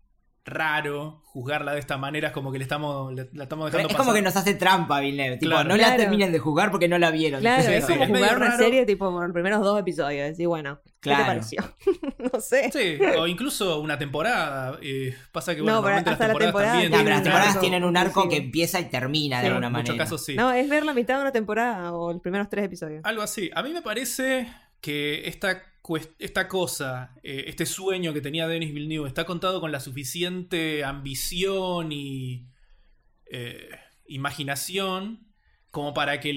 raro juzgarla de esta manera, es como que le estamos, le- la estamos Pero dejando es como pasar. que nos hace trampa, Villeneuve. Tipo, Claro. no la Claro. terminen de jugar porque no la vieron. Claro, Sí, es sí, como es medio jugar una raro. serie tipo por los primeros dos episodios. Decir, bueno, ¿qué Claro. te pareció? no sé. Sí, o incluso una temporada. Eh, pasa que bueno, No, pero normalmente hasta las la temporadas temporada también No, tiene pero las un temporadas arco tienen un arco que conclusivo. empieza y termina Sí, de en alguna en manera. muchos casos sí. No, es ver la mitad de una temporada o los primeros tres episodios. Algo así. A mí me parece que esta, cuest- esta cosa, eh, este sueño que tenía Denis Villeneuve está contado con la suficiente ambición y eh, imaginación como para que el-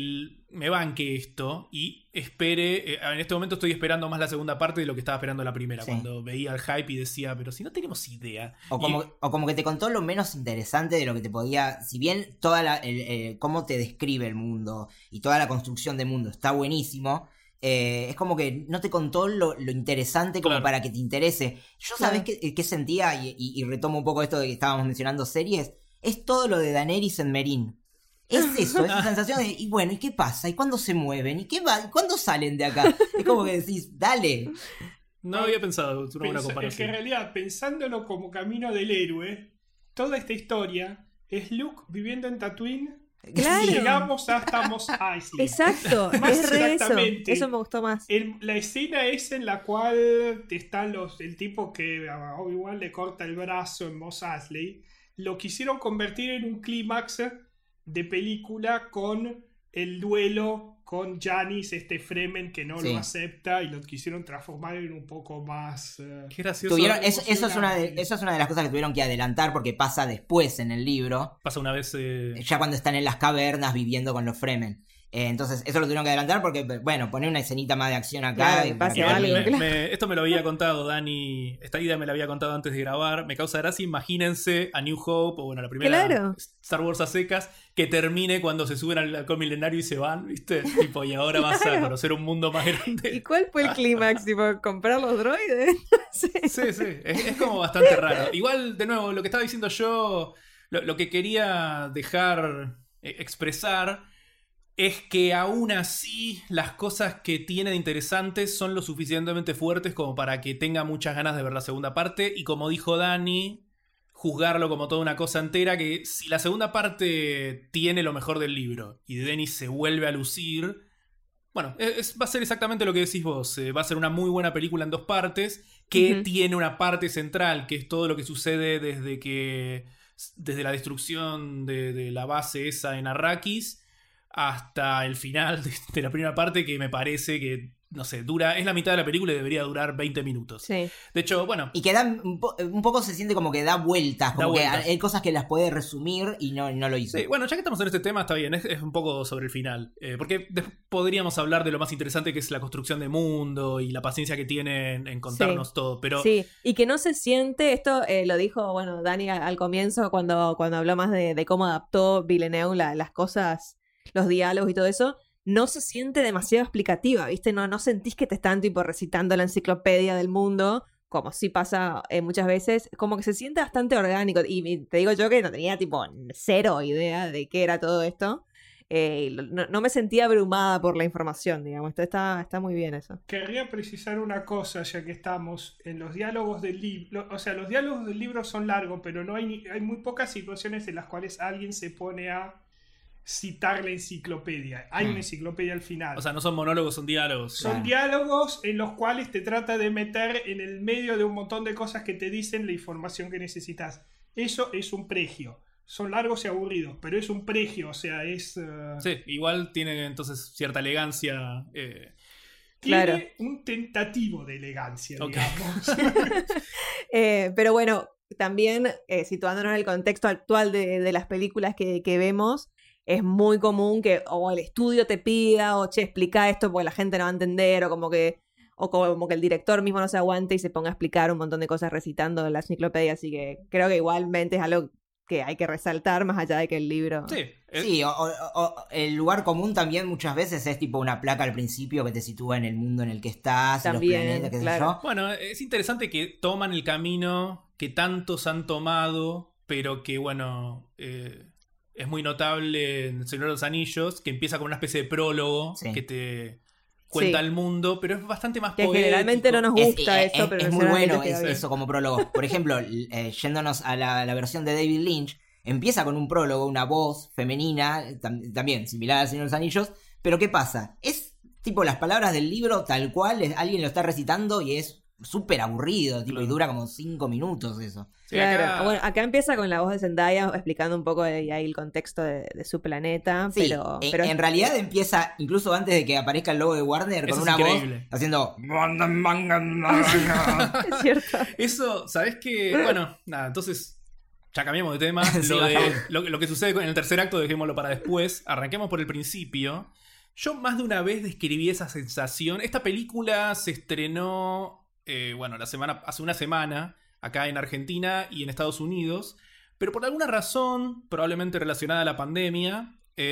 me banque esto y espere. Eh, en este momento estoy esperando más la segunda parte de lo que estaba esperando la primera. Sí. Cuando veía el hype y decía, pero si no tenemos idea. O como, y... o como que te contó lo menos interesante de lo que te podía. Si bien toda la, el, el, cómo te describe el mundo y toda la construcción del mundo está buenísimo. Eh, es como que no te contó lo, lo interesante como claro. para que te interese. Yo sabés claro. qué, qué sentía, y, y, y retomo un poco esto de que estábamos mencionando series. Es todo lo de Daenerys en Meereen. Es eso, esa sensación de, y bueno, ¿y qué pasa? ¿Y cuándo se mueven? ¿Y qué va? ¿Y cuándo salen de acá? Es como que decís, dale. No había pensado, es una buena comparación. Es que en realidad, pensándolo como camino del héroe, toda esta historia es Luke viviendo en Tatooine. Claro. Y llegamos hasta Mos Eisley. Exacto, más es re eso. Eso me gustó más. El, la escena es en la cual están los, el tipo que a Obi-Wan le corta el brazo en Mos Eisley. Lo quisieron convertir en un clímax de película con el duelo con Janis, este Fremen que no sí. lo acepta, y lo quisieron transformar en un poco más uh, qué gracioso. Tuvieron, eso, eso, es una de, eso es una de las cosas que tuvieron que adelantar porque pasa después en el libro. Pasa una vez eh... ya cuando están en las cavernas viviendo con los Fremen. Eh, entonces eso lo tuvieron que adelantar porque, bueno, poner una escenita más de acción acá. Claro, pasa algo, me, claro. me, esto me lo había contado Dani, esta idea me la había contado antes de grabar. Me causa gracia, imagínense a New Hope, o bueno, la primera claro. Star Wars a secas, que termine cuando se suben al halcón milenario y se van, ¿viste? Tipo, y ahora vas claro. a conocer un mundo más grande. ¿Y cuál fue el clímax? Tipo, ¿comprar los droides? sí, sí, sí. Es, es como bastante raro. Igual, de nuevo, lo que estaba diciendo yo, lo, lo que quería dejar eh, expresar es que aún así las cosas que tiene de interesantes son lo suficientemente fuertes como para que tenga muchas ganas de ver la segunda parte. Y como dijo Dani, juzgarlo como toda una cosa entera, que si la segunda parte tiene lo mejor del libro y Denis se vuelve a lucir, bueno, es, va a ser exactamente lo que decís vos. Eh, va a ser una muy buena película en dos partes que uh-huh. tiene una parte central, que es todo lo que sucede desde que desde la destrucción de, de la base esa en Arrakis hasta el final de, de la primera parte, que me parece que, no sé, dura, es la mitad de la película y debería durar veinte minutos. Sí. De hecho, bueno. Y que da un, po- un poco se siente como que da vueltas, como da que vueltas. hay cosas que las puede resumir y no, no lo hizo. Sí, bueno, ya que estamos en este tema, está bien, es, es un poco sobre el final. Eh, porque después podríamos hablar de lo más interesante, que es la construcción de mundo y la paciencia que tienen en contarnos sí. todo. Pero sí, y que no se siente, esto eh, lo dijo, bueno, Dani al, al comienzo cuando, cuando habló más de, de cómo adaptó Villeneuve la, las cosas, los diálogos y todo eso. No se siente demasiado explicativa, ¿viste? No, no sentís que te están tipo recitando la enciclopedia del mundo, como sí pasa eh, muchas veces, como que se siente bastante orgánico. Y, y te digo yo que no tenía tipo cero idea de qué era todo esto. Eh, no, no me sentía abrumada por la información, digamos. Esto está, está muy bien eso. Querría precisar una cosa, ya que estamos en los diálogos del libro. O sea, los diálogos del libro son largos, pero no hay, ni, hay muy pocas situaciones en las cuales alguien se pone a citar la enciclopedia. Hay mm. una enciclopedia al final. O sea, no son monólogos, son diálogos. Son claro. diálogos en los cuales te trata de meter en el medio de un montón de cosas que te dicen la información que necesitas. Eso es un pregio. Son largos y aburridos, pero es un pregio, o sea, es... Uh... Sí, igual tiene entonces cierta elegancia. Eh... Tiene claro. un tentativo de elegancia, okay. digamos. eh, pero bueno, también eh, situándonos en el contexto actual de, de las películas que, que vemos, es muy común que o el estudio te pida o che, explica esto porque la gente no va a entender, o como que o como que el director mismo no se aguante y se ponga a explicar un montón de cosas recitando la enciclopedia, así que creo que igualmente es algo que hay que resaltar más allá de que el libro... Sí, es... sí o, o, o el lugar común también muchas veces es tipo una placa al principio que te sitúa en el mundo en el que estás, también, en los planetas, qué claro. sé yo. Bueno, es interesante que toman el camino que tantos han tomado, pero que, bueno... Eh... es muy notable en El Señor de los Anillos, que empieza con una especie de prólogo sí. que te cuenta sí. el mundo, pero es bastante más que poético. Generalmente no nos gusta es, eso, es, pero es muy bueno es, eso como prólogo. Por ejemplo, eh, yéndonos a la, la versión de David Lynch, empieza con un prólogo, una voz femenina, tam- también similar al Señor de los Anillos, pero ¿qué pasa? Es tipo las palabras del libro tal cual, es, alguien lo está recitando y es súper aburrido, tipo, claro. y dura como cinco minutos eso. Sí, claro, acá... bueno, acá empieza con la voz de Zendaya explicando un poco de, ahí el contexto de, de su planeta, sí, pero... En, pero en es... realidad empieza incluso antes de que aparezca el logo de Warner eso con una increíble. voz haciendo... Es cierto. Eso, ¿sabés qué? Bueno, nada, entonces ya cambiamos de tema. sí, lo, de, lo, lo que sucede en el tercer acto dejémoslo para después. Arranquemos por el principio, Yo más de una vez describí esa sensación. Esta película se estrenó, eh, bueno, la semana, hace una semana, acá en Argentina y en Estados Unidos, pero por alguna razón, probablemente relacionada a la pandemia,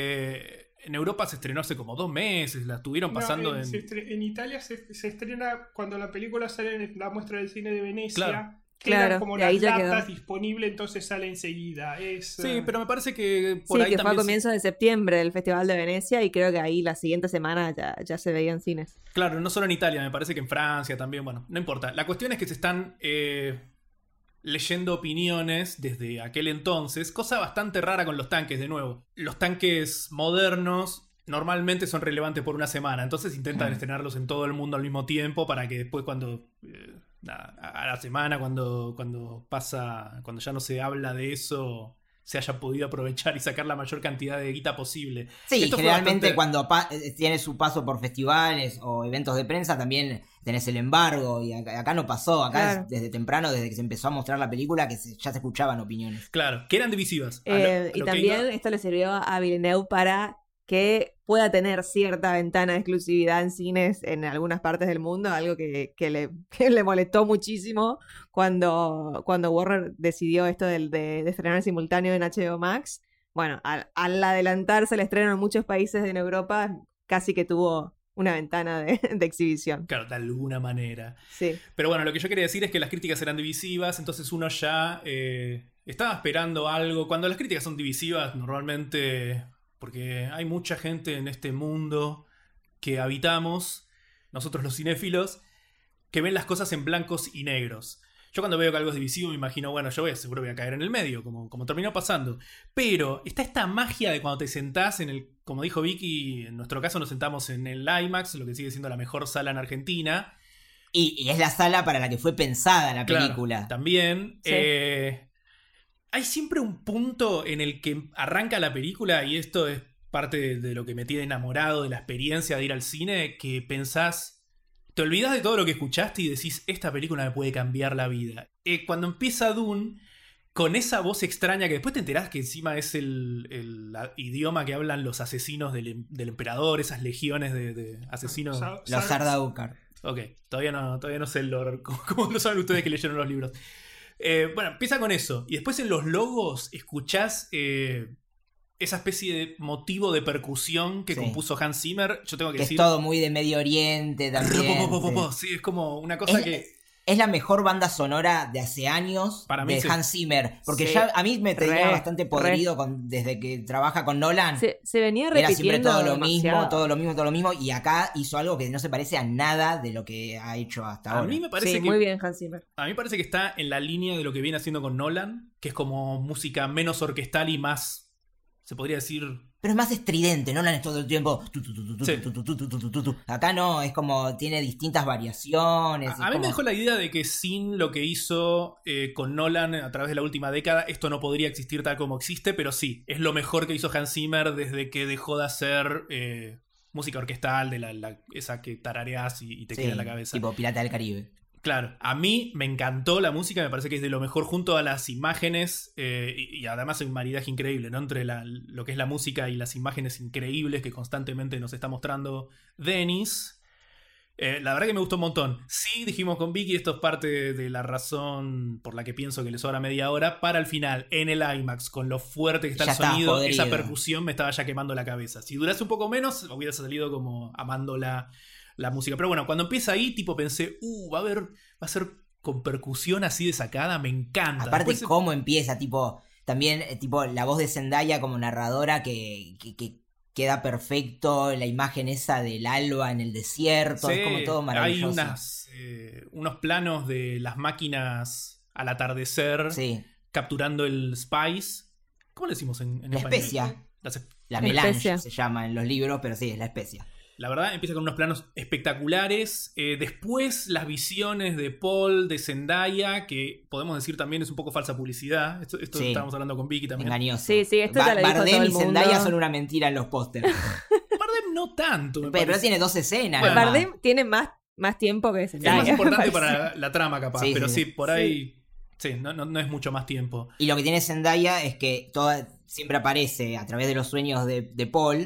eh, en Europa se estrenó hace como dos meses, la estuvieron pasando no, en, en... se estre- en Italia se, se estrena cuando la película sale en la muestra del cine de Venecia. Claro. Quedan Claro, como y las ahí ya datas quedó. disponibles, entonces sale enseguida. Es, Sí, eh, pero me parece que por Sí, ahí que fue a también... se- comienzos de septiembre del Festival de Venecia y creo que ahí la siguiente semana ya, ya se veía en cines. Claro, no solo en Italia, me parece que en Francia también, bueno, no importa. La cuestión es que se están eh, leyendo opiniones desde aquel entonces, cosa bastante rara con los tanques, de nuevo. Los tanques modernos normalmente son relevantes por una semana, entonces intentan Mm. estrenarlos en todo el mundo al mismo tiempo para que después cuando... eh, nada, a la semana, cuando, cuando pasa, cuando ya no se habla de eso, se haya podido aprovechar y sacar la mayor cantidad de guita posible. Sí, Esto fue generalmente bastante- cuando pa- eh, tiene su paso por festivales o eventos de prensa también tenés el embargo y acá, acá no pasó, acá Claro. es desde temprano, desde que se empezó a mostrar la película que se- ya se escuchaban opiniones. Claro, que eran divisivas. A lo- Eh, a y lo que también iba- esto le sirvió a Villeneuve para que pueda tener cierta ventana de exclusividad en cines en algunas partes del mundo, algo que, que le, que le molestó muchísimo cuando, cuando Warner decidió esto del- de, de estrenar simultáneo en H B O Max. Bueno, al, al adelantarse el estreno en muchos países en Europa, casi que tuvo una ventana de, de exhibición. Claro, de alguna manera. Sí. Pero bueno, lo que yo quería decir es que las críticas eran divisivas, entonces uno ya eh, estaba esperando algo. Cuando las críticas son divisivas, normalmente, porque hay mucha gente en este mundo que habitamos, nosotros los cinéfilos, que ven las cosas en blancos y negros. Yo cuando veo que algo es divisivo me imagino, bueno, yo voy, seguro voy a caer en el medio, como, como terminó pasando. Pero está esta magia de cuando te sentás en el, como dijo Vicky, en nuestro caso nos sentamos en el IMAX, lo que sigue siendo la mejor sala en Argentina. Y, y es la sala para la que fue pensada la Claro, película. también. Sí. eh, hay siempre un punto en el que arranca la película, y esto es parte de, de lo que me tiene enamorado de la experiencia de ir al cine, que pensás, te olvidás de todo lo que escuchaste y decís, esta película me puede cambiar la vida. Eh, cuando empieza Dune, con esa voz extraña que después te enterás que encima es el, el la- idioma que hablan los asesinos del, em- del emperador, esas legiones de, de asesinos. Sa- Los sa- Sardaukar. Ok, todavía no, todavía no sé el lore. ¿Cómo, cómo lo saben ustedes que leyeron los libros? Eh, bueno, empieza con eso. Y después en los logos escuchás eh, esa especie de motivo de percusión que Sí. compuso Hans Zimmer. Yo tengo que, Que es decir... todo muy de Medio Oriente también. Po, po, po, po, sí. sí, es como una cosa Es- que... Es la mejor banda sonora de hace años Para mí de sí. Hans Zimmer. Porque Sí. ya a mí me tenía Re, bastante podrido con, desde que trabaja con Nolan. Se, se venía Era siempre repitiendo todo lo demasiado. mismo, todo lo mismo, todo lo mismo. Y acá hizo algo que no se parece a nada de lo que ha hecho hasta A ahora. mí me parece Sí, que... muy bien Hans Zimmer. A mí me parece que está en la línea de lo que viene haciendo con Nolan, que es como música menos orquestal y más, se podría decir... Pero es más estridente, Nolan es todo el tiempo. tu, tu, tu, tu, tu, Sí. tu, tu, tu, tu, tu, tu, tu. Acá no, es como tiene distintas variaciones. A, es a mí como- me dejó la idea de que sin lo que hizo eh, con Nolan a través de la última década, esto no podría existir tal como existe, pero sí, es lo mejor que hizo Hans Zimmer desde que dejó de hacer eh, música orquestal, de la, la- esa que tarareás y, y te Sí, queda en la cabeza. tipo Pirata del Caribe. Claro, a mí me encantó la música, me parece que es de lo mejor junto a las imágenes eh, y, y además hay un maridaje increíble, ¿no? Entre la- lo que es la música y las imágenes increíbles que constantemente nos está mostrando Denis. Eh, la verdad que me gustó un montón. Sí, dijimos con Vicky, esto es parte de, de la razón por la que pienso que le sobra media hora. Para el final, en el IMAX, con lo fuerte que está Ya el estaba sonido, podrido. esa percusión me estaba ya quemando la cabeza. Si durase un poco menos, hubiera salido como amando la, la música. Pero bueno, cuando empieza ahí, tipo pensé, uh, va a haber, va a ser con percusión así de sacada, me encanta. Aparte, Después- cómo empieza, tipo, también, eh, tipo, la voz de Zendaya como narradora que, que, que queda perfecto, la imagen esa del alba en el desierto, es Sí, como todo maravilloso. Hay unas, eh, unos planos de las máquinas al atardecer Sí, capturando el spice. ¿Cómo le decimos en, en la español? especia, Las es- la La melange especia. se llama en los libros, pero sí, es la especia. La verdad, empieza con unos planos espectaculares. Eh, después, las visiones de Paul, de Zendaya, que podemos decir también es un poco falsa publicidad. Esto, esto Sí. estábamos hablando con Vicky también. Engañoso. Sí, sí, esto ya lo dijo Bardem todo el y Zendaya mundo. son una mentira en los pósters. Bardem no tanto, me pero, pero parece. tiene dos escenas. Bueno, nomás. Bardem tiene más, más tiempo que Es Zendaya. más me importante parece. para la, la trama, capaz. Sí, pero sí. sí, por ahí. Sí, no, no, no es mucho más tiempo. Y lo que tiene Zendaya es que toda, siempre aparece a través de los sueños de, de Paul,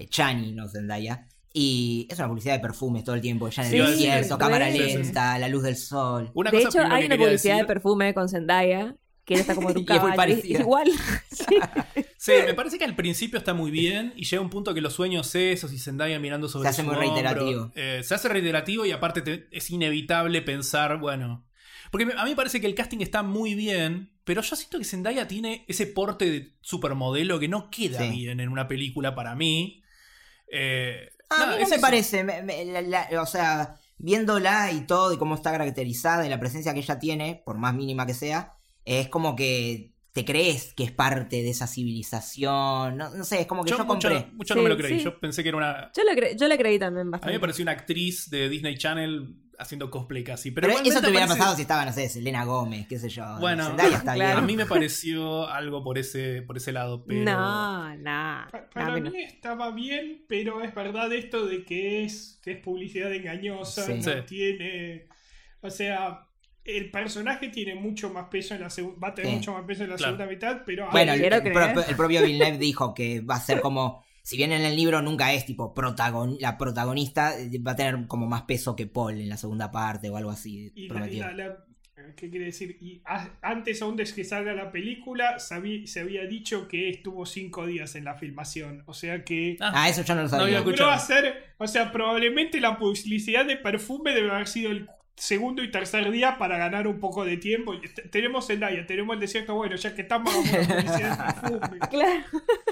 eh, Chani, no Zendaya. Y es una publicidad de perfumes todo el tiempo. Ya en Sí, el desierto, re. cámara lenta, la luz del sol. Una De cosa hecho, primero hay que una quería publicidad decir- de perfume con Zendaya, que está como tu Y es muy caballo. parecida. Igual. Sí. Sí, me parece que al principio está muy bien y llega un punto que los sueños esos y Zendaya mirando sobre Se hace su muy hombro, reiterativo. eh, se hace reiterativo y aparte te- es inevitable pensar, bueno... Porque me- a mí me parece que el casting está muy bien, pero yo siento que Zendaya tiene ese porte de supermodelo que no queda Sí. bien en una película para mí. Eh, A nada, mí no es me eso. parece. me- me- la- la- o sea, viéndola y todo, y cómo está caracterizada y la presencia que ella tiene, por más mínima que sea, es como que te crees que es parte de esa civilización. No, no sé, es como que yo, Yo mucho, compré. mucho no me Sí, lo creí. sí. Yo pensé que era una... Yo le, cre- yo le creí también A bastante. mí me pareció una actriz de Disney Channel haciendo cosplay casi. Pero, Pero igualmente eso te hubiera parece- pasado si estaba, no sé, Selena Gómez, qué sé yo. Bueno, Zendaya está claro. A bien. mí me pareció algo por ese, por ese lado, pero... No, no. Pa- no, Para a mí mí no. estaba bien, pero es verdad esto de que es, que es publicidad engañosa, Sí. no Sí. tiene... O sea, el personaje tiene mucho más peso en la segunda... Va a tener Sí. mucho más peso en la Claro. segunda mitad, pero... Bueno, el, Quiero el creer. pro- el propio Villeneuve dijo que va a ser como... Si bien en el libro nunca es tipo protagon- la protagonista, eh, va a tener como más peso que Paul en la segunda parte o algo así. Y la, prometió. la- la- ¿qué quiere decir? Y a- antes aún de que salga la película, sabí- se había dicho que estuvo cinco días en la filmación. O sea que... Ah, eso yo no lo No había sabía. escuchado. logró hacer... O sea, probablemente la publicidad de perfume debe haber sido el segundo y tercer día para ganar un poco de tiempo. Y t- tenemos Zendaya, tenemos el desierto, bueno, ya que estamos hagamos la publicidad de perfume. Claro.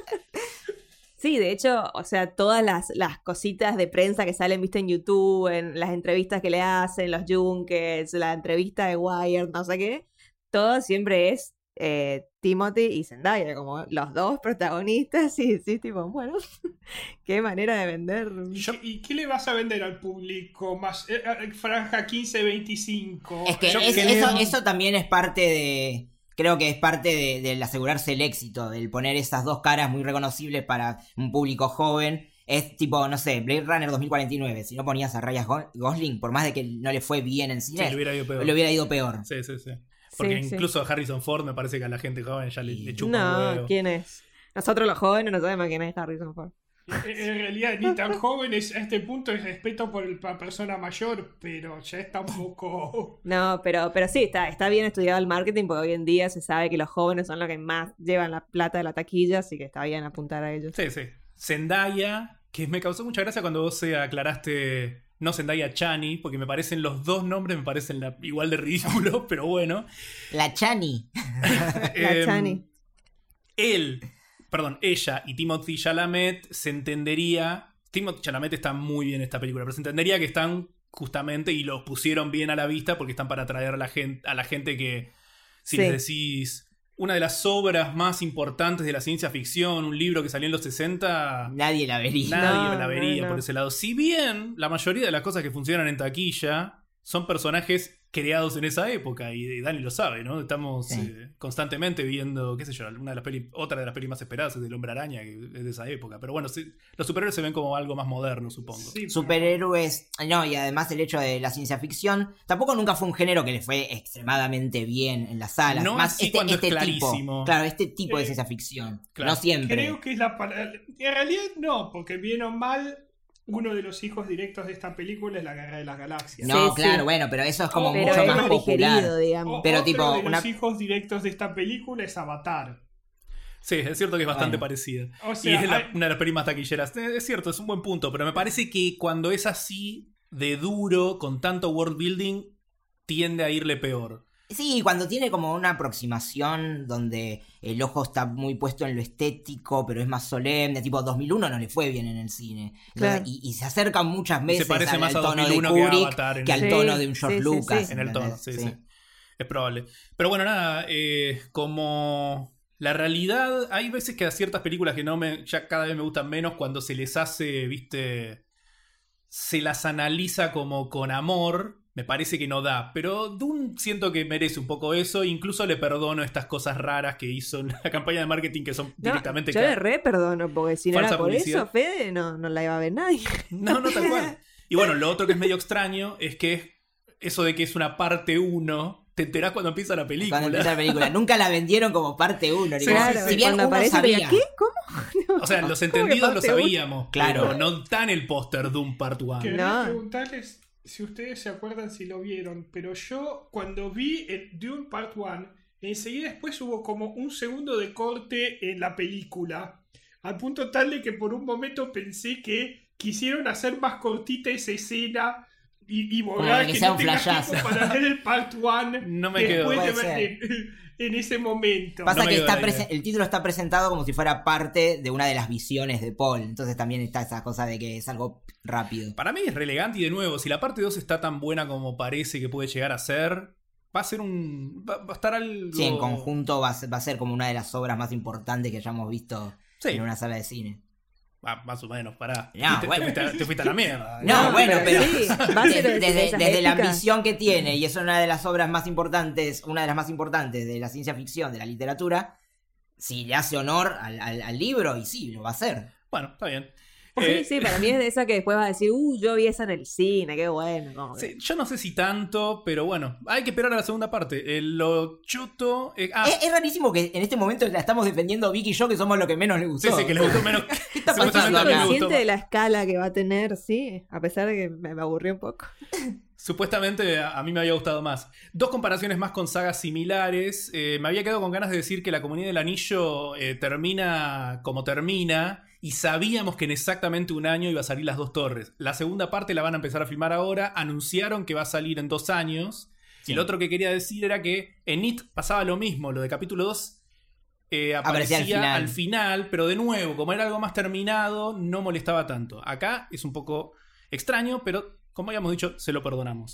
Sí, de hecho, o sea, todas las, las cositas de prensa que salen, viste, en YouTube, en las entrevistas que le hacen, los junkets, la entrevista de Wired, no sé qué, todo siempre es eh, Timothy y Zendaya, como los dos protagonistas, y sí, tipo, bueno, qué manera de vender. Yo- ¿Y qué le vas a vender al público? Más eh, eh, franja quince veinticinco. Es que Yo es- creo- eso, eso también es parte de... Creo que es parte de- del asegurarse el éxito, del poner esas dos caras muy reconocibles para un público joven. Es tipo, no sé, Blade Runner dos mil cuarenta y nueve. Si no ponías a Ryan Go- Gosling, por más de que no le fue bien en Sí, cine, le hubiera ido peor. le hubiera ido peor. Sí, sí, sí. Porque Sí, sí. incluso a Harrison Ford me parece que a la gente joven ya le, le chupa un No, huevo. ¿quién es? Nosotros los jóvenes no sabemos quién es Harrison Ford. En en realidad, ni tan jóvenes a este punto es respeto por la persona mayor, pero ya está un poco. No, pero, pero sí, está, está bien estudiado el marketing porque hoy en día se sabe que los jóvenes son los que más llevan la plata de la taquilla, así que está bien apuntar a ellos. Sí, sí. Zendaya, que me causó mucha gracia cuando vos eh, aclaraste, no Zendaya, Chani, porque me parecen los dos nombres, me parecen la- igual de ridículos, pero bueno. La Chani. La Em, Chani. Él, perdón, ella y Timothy Chalamet se entendería. Timothy Chalamet está muy bien en esta película, pero se entendería que están justamente y los pusieron bien a la vista porque están para atraer a la gente, a la gente que, si Sí. les decís, una de las obras más importantes de la ciencia ficción, un libro que salió en los sesenta, Nadie la vería. nadie No, la vería no, no. por ese lado. Si bien la mayoría de las cosas que funcionan en taquilla son personajes creados en esa época, y Dani lo sabe, ¿no? Estamos Sí. eh, constantemente viendo, qué sé yo, una de las peli, otra de las pelis más esperadas es del Hombre Araña, que es de esa época. Pero bueno, sí, los superhéroes se ven como algo más moderno, supongo. Sí, Superhéroes, no, y además el hecho de la ciencia ficción, tampoco nunca fue un género que le fue extremadamente bien en las salas. No Más así este, cuando es este clarísimo. tipo, claro, este tipo de Eh, ciencia ficción. claro. No siempre. Creo que es la palabra. En realidad no, porque bien o mal, uno de los hijos directos de esta película es la Guerra de las Galaxias. No, Sí, claro, sí. bueno, pero eso es como Pero mucho es más más popular. digerido, digamos. O- pero otro tipo, de una- los hijos directos de esta película es Avatar. Sí, es cierto que es bastante Bueno. parecida. O y sea, es la- hay- una de las pelis más taquilleras. Eh, Es cierto, es un buen punto, pero me parece que cuando es así, de duro, con tanto world building, tiende a irle peor. Sí, cuando tiene como una aproximación donde el ojo está muy puesto en lo estético, pero es más solemne, tipo dos mil uno no le fue bien en el cine. Claro. Y, y se acerca muchas Y veces se parece al, más al a tono de dos mil uno que a Kubrick Avatar en que al el- tono Sí, de un George sí, sí, Lucas. sí. En el tono, ¿entendés? sí, sí. Es probable. Pero bueno, nada, eh, como la realidad, hay veces que a ciertas películas que no me, ya cada vez me gustan menos cuando se les hace, viste, se las analiza como con amor, me parece que no da. Pero Dune siento que merece un poco eso, incluso le perdono estas cosas raras que hizo en la campaña de marketing que son No, directamente... yo ca- le re perdono, porque si no Falsa era por publicidad. eso, Fede, no, no la iba a ver nadie. No, no, tal cual. Y bueno, lo otro que es medio extraño es que eso de que es una parte uno, te enterás cuando empieza la película. Cuando empieza la película. Nunca la vendieron como parte uno. Sí, Claro, si bien cuando uno aparece, sabía, diga, ¿qué? ¿Cómo? O sea, los entendidos lo parte uno? sabíamos, Claro. pero no tan el póster Doom Part uno. Quería No. preguntarles si ustedes se acuerdan si lo vieron, pero yo cuando vi el Dune Part uno, enseguida después hubo como un segundo de corte en la película, al punto tal de que por un momento pensé que quisieron hacer más cortita esa escena y, y volar, que que, sea no un tengas flashazo. tiempo para ver el Part uno No me quedó. después de Puede ver en, en ese momento. Pasa No me que quedó está la presen- idea. el título está presentado como si fuera parte de una de las visiones de Paul. Entonces también está esa cosa de que es algo rápido. Para mí es relevante y de nuevo, si la parte dos está tan buena como parece que puede llegar a ser, va a ser un... va, va a estar algo... Sí, en conjunto va a, ser, va a ser como una de las obras más importantes que hayamos visto Sí. en una sala de cine. Ah, más o menos, pará. No, te, bueno. te, fuiste, a- te fuiste a la mierda. No, No, bueno, pero pero sí, va a ser desde, de- de desde- esas desde la épicas. ambición que tiene, y es una de las obras más importantes, una de las más importantes de la ciencia ficción, de la literatura, si le hace honor al, al- al libro, y sí, lo va a hacer. Bueno, está bien. Sí, Eh, sí, para mí es de esa que después vas a decir, uh, yo vi esa en el cine, qué bueno. como que- sí, yo no sé si tanto, pero bueno, hay que esperar a la segunda parte. Eh, lo choto... eh, ah, Es, es rarísimo que en este momento la estamos defendiendo Vicky y yo, que somos lo que menos le sí, gustó. sí, que le gustó menos. ¿Qué está Supuestamente pasando a mí me acá? gustó Consciente más. de la escala que va a tener, sí, a pesar de que me, me aburrió un poco. Supuestamente a, a mí me había gustado más. Dos comparaciones más con sagas similares. Eh, me había quedado con ganas de decir que La Comunidad del Anillo eh, termina como termina y sabíamos que en exactamente un año iba a salir Las Dos Torres. La segunda parte la van a empezar a filmar ahora. Anunciaron que va a salir en dos años. Sí. Y lo otro que quería decir era que en It pasaba lo mismo. Lo de capítulo dos eh, Aparecía aparecía al final. al final, pero de nuevo, como era algo más terminado, no molestaba tanto. Acá es un poco extraño, pero como habíamos dicho, se lo perdonamos.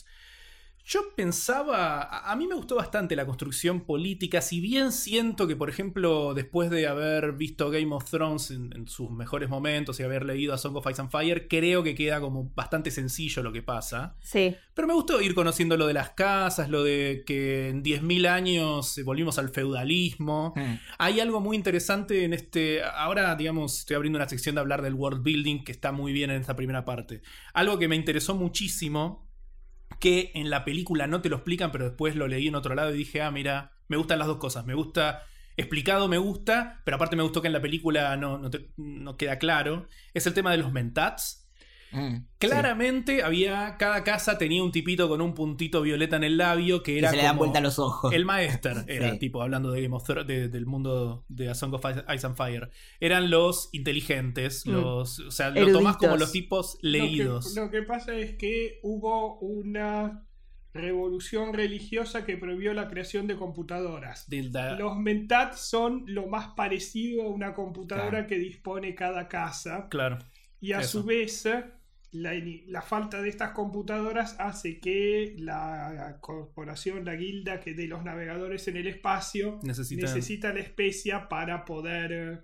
Yo pensaba, a, a mí me gustó bastante la construcción política, si bien siento que, por ejemplo, después de haber visto Game of Thrones en, en sus mejores momentos y haber leído a Song of Ice and Fire, creo que queda como bastante sencillo lo que pasa. Sí, Pero me gustó ir conociendo lo de las casas, lo de que en diez mil años volvimos al feudalismo. Hmm. Hay algo muy interesante en este... Ahora, digamos, estoy abriendo una sección de hablar del world building que está muy bien en esta primera parte. Algo que me interesó muchísimo, que en la película no te lo explican, pero después lo leí en otro lado y dije, ah, mira, me gustan las dos cosas. Me gusta... Explicado me gusta, pero aparte me gustó que en la película no, no, te- no queda claro. Es el tema de los mentats. Mm, Claramente había... Cada casa tenía un tipito con un puntito violeta en el labio que sí. era Que se le dan como vuelta los ojos. el maester era, Sí. tipo, hablando de Game of Thrones, de- del mundo de A Song of Ice and Fire. Eran los inteligentes, Mm. los... O sea, lo tomás como Eruditos. los tipos leídos. Lo que, lo que pasa es que hubo una revolución religiosa que prohibió la creación de computadoras. Del da- Los mentat son lo más parecido a una computadora Claro. que dispone cada casa. Claro. Y a Eso. su vez, la, la falta de estas computadoras hace que la corporación, la guilda que de los navegadores en el espacio Necesitan- necesita la especia para poder eh,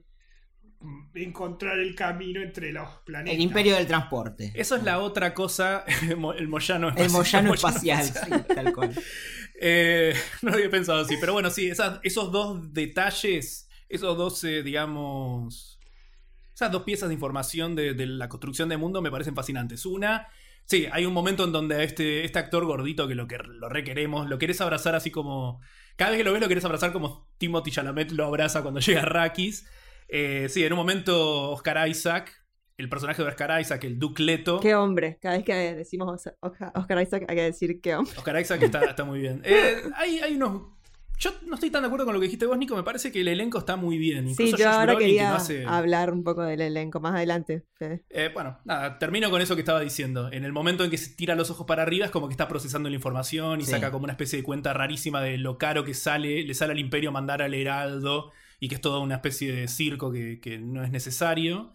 encontrar el camino entre los planetas. El imperio del transporte. Eso es la otra cosa, el mo- el Moyano El Moyano espacial, espacial. sí, tal cual. Eh, no lo había pensado así, pero bueno, sí, esas- esos dos detalles, esos dos, eh, digamos, esas dos piezas de información de, de la construcción de mundo me parecen fascinantes. Una, sí, hay un momento en donde a este, este actor gordito que lo, que lo requeremos, lo querés abrazar así como... Cada vez que lo ves lo querés abrazar como Timothy Chalamet lo abraza cuando llega Arrakis. Eh, sí, en un momento Oscar Isaac, el personaje de Oscar Isaac, el Duke Leto... qué hombre. Cada vez que decimos Os- Oscar Oscar Isaac hay que decir qué hombre. Oscar Isaac está, está muy bien. Eh, hay, hay unos... Yo no estoy tan de acuerdo con lo que dijiste vos, Nico. Me parece que el elenco está muy bien. Sí, Incluso yo Josh ahora Brolin, que quería no hace- hablar un poco del elenco más adelante. Fede. Eh, bueno, nada, termino con eso que estaba diciendo. En el momento en que se tira los ojos para arriba es como que está procesando la información y Sí. saca como una especie de cuenta rarísima de lo caro que sale, le sale al imperio mandar al heraldo y que es toda una especie de circo que, que no es necesario.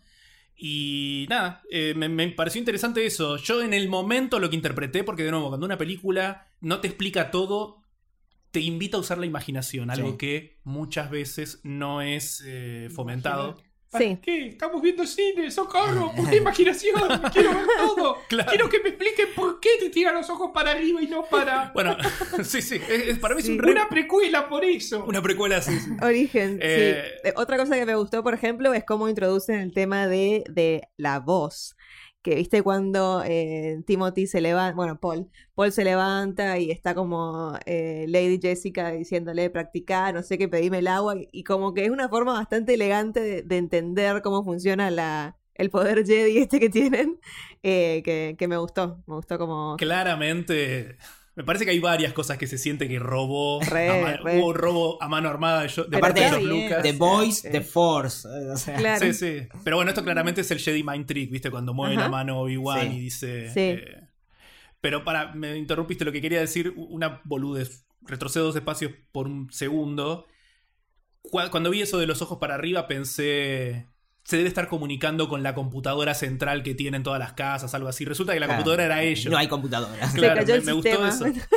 Y nada, eh, me, me pareció interesante eso. Yo en el momento lo que interpreté, porque de nuevo, cuando una película no te explica todo, te invita a usar la imaginación, algo Sí. que muchas veces no es eh, fomentado. ¿Para Sí. qué? Estamos viendo cine, socorro, ¿por qué imaginación? Quiero ver todo. Claro. Quiero que me expliquen por qué te tiran los ojos para arriba y no para... Bueno, sí, sí, es- es- para mí es Sí. un re- Una precuela por eso. una precuela así. sí. Origen, Eh, sí. Eh, Otra cosa que me gustó, por ejemplo, es cómo introducen el tema de, de la voz. que viste cuando eh, Timothy se levanta, bueno, Paul, Paul se levanta y está como eh, Lady Jessica diciéndole practicar, no sé qué, pedime el agua, y como que es una forma bastante elegante de, de entender cómo funciona la, el poder Jedi este que tienen, eh, que, que me gustó, me gustó como... Claramente... Me parece que hay varias cosas que se siente que robó. Re, a ma- re. Hubo un robo a mano armada de, yo- de Pero parte de está George bien. Lucas. The Voice, sí. The Force. eh, O sea, Claro. Sí, sí. Pero bueno, esto claramente es el Jedi Mind Trick, ¿viste? Cuando mueve Ajá. la mano Obi-Wan Sí. y dice... Sí. eh, Pero para, me interrumpiste lo que quería decir, una boludez. Retrocedo dos espacios por un segundo. Cu- Cuando vi eso de los ojos para arriba pensé... Se debe estar comunicando con la computadora central que tienen todas las casas, algo así. Resulta que la claro, computadora era ellos. No hay computadoras. Se Claro, cayó me, el me gustó sistema. eso.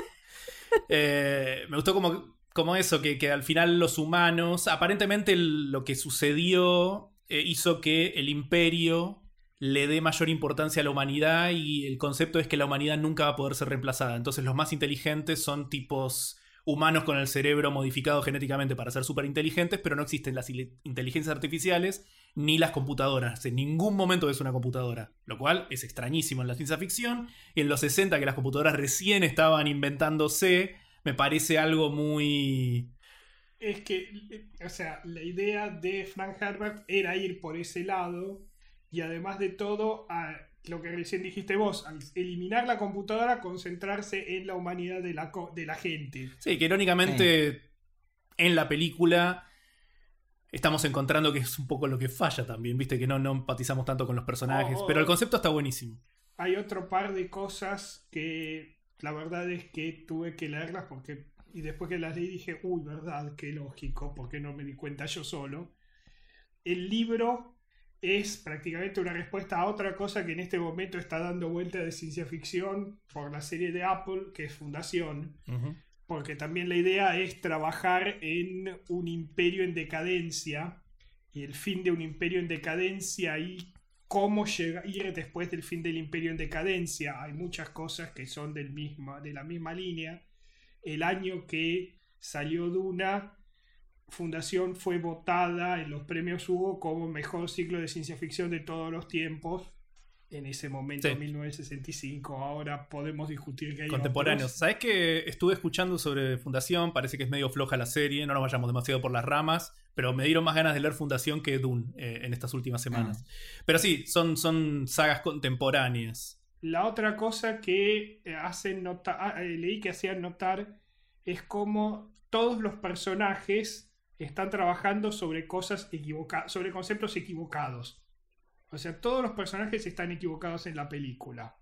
Eh, me gustó como, como eso, que, que al final los humanos, aparentemente el- lo que sucedió eh, hizo que el imperio le dé mayor importancia a la humanidad y el concepto es que la humanidad nunca va a poder ser reemplazada. Entonces los más inteligentes son tipos humanos con el cerebro modificado genéticamente para ser súper inteligentes, pero no existen las il- inteligencias artificiales ni las computadoras. En ningún momento es una computadora, lo cual es extrañísimo en la ciencia ficción. Y en los sesenta, que las computadoras recién estaban inventándose, me parece algo muy... Es que, o sea, la idea de Frank Herbert era ir por ese lado y además de todo, a lo que recién dijiste vos, al eliminar la computadora, concentrarse en la humanidad de la, co- de la gente. Sí, que irónicamente en la película estamos encontrando que es un poco lo que falla también, viste, que no, no empatizamos tanto con los personajes, Oh, oh, pero el oh. concepto está buenísimo. Hay otro par de cosas que la verdad es que tuve que leerlas porque y después que las leí dije, uy, verdad, qué lógico, porque no me di cuenta yo solo. El libro es prácticamente una respuesta a otra cosa que en este momento está dando vuelta de ciencia ficción por la serie de Apple, que es Fundación, Ujú. porque también la idea es trabajar en un imperio en decadencia y el fin de un imperio en decadencia y cómo llega, ir después del fin del imperio en decadencia. Hay muchas cosas que son del misma, de la misma línea. El año que salió Duna, Fundación fue votada en los premios Hugo como mejor ciclo de ciencia ficción de todos los tiempos. En ese momento, Sí. mil novecientos sesenta y cinco. Ahora podemos discutir que hay Contemporáneos. otros. ¿Sabes que estuve escuchando sobre Fundación? Parece que es medio floja la serie, no nos vayamos demasiado por las ramas, pero me dieron más ganas de leer Fundación que Dune eh, en estas últimas semanas. Pero sí, son, son sagas contemporáneas. La otra cosa que eh, hacen notar, ah, eh, leí que hacían notar es cómo todos los personajes están trabajando sobre cosas equivocadas, sobre conceptos equivocados. O sea, todos los personajes están equivocados en la película.